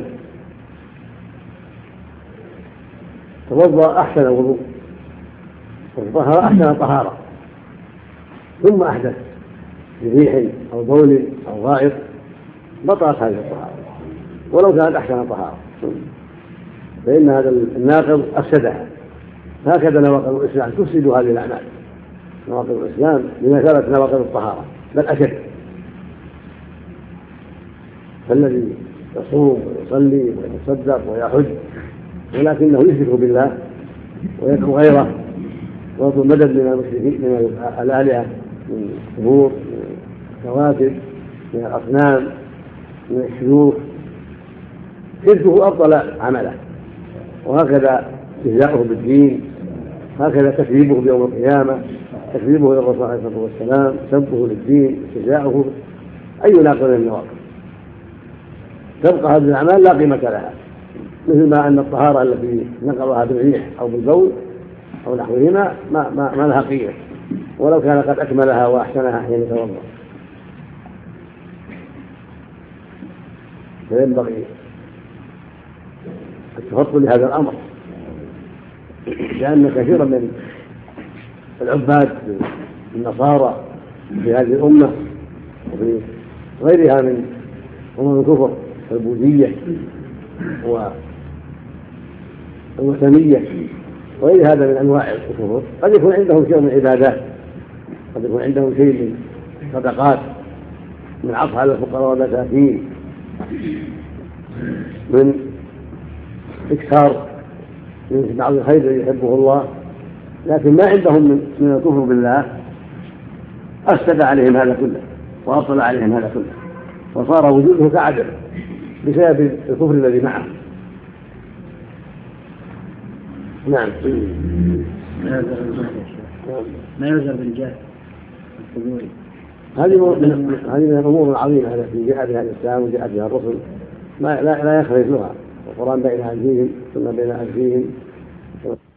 توضأ أحسن الوضوء وطهر أحسن طهارة ثم أحدث بريح أو بول أو غائط، بطلت هذه الطهارة ولو كانت أحسن طهارة، فإن هذا الناقض أفسدها. هكذا نواقض الإسلام تفسد هذه الأعمال. نواقض الإسلام بمثابة نواقض الطهارة بل أشد. فالذي يصوم ويصلي ويتصدق ويحج ولكنه يشرك بالله ويدعو غيره ويطلب مدد من المشركين من الآلهة من القبور من الكواكب من الأصنام من الشيوخ، شركه أبطل عمله. وهكذا استهزاؤه بالدين، هكذا تكذيبه بيوم القيامة، تكذيبه للرسول عليه الصلاة والسلام، سبه للدين، استهزاؤه، أي ناقض من النواقض. تبقى هذه الأعمال لا قيمة لها، مثل ما أن الطهارة التي نقضها بالريح أو بالبول أو نحوهما ما, ما, ما لها قيمة ولو كان قد أكملها وأحسنها حين يتوضأ. فينبغي التفضل لهذا الأمر، لأن كثيرا من العباد النصارى في هذه الأمة وفي غيرها من أمم الكفر البوذية والوثنية وغير هذا من أنواع الكفر قد يكون عندهم شيء من العبادات، قد يكون عندهم شيء من صدقات، من عطف على الفقراء والمساكين، من إكثار من بعض الخير الذي يحبه الله، لكن ما عندهم من الكفر بالله أفسد عليهم هذا كله وأبطل عليهم هذا كله، وصار وجوده كعدم بسبب الكفر الذي معه. نعم. ما يعذر بالجهل القبوري. هذه هذه من الأمور العظيمة التي جاء بها الإسلام وجاء بها الرسل، ما لا لا يخرج لها. القرآن بين أيديهم ثم بين أيديهم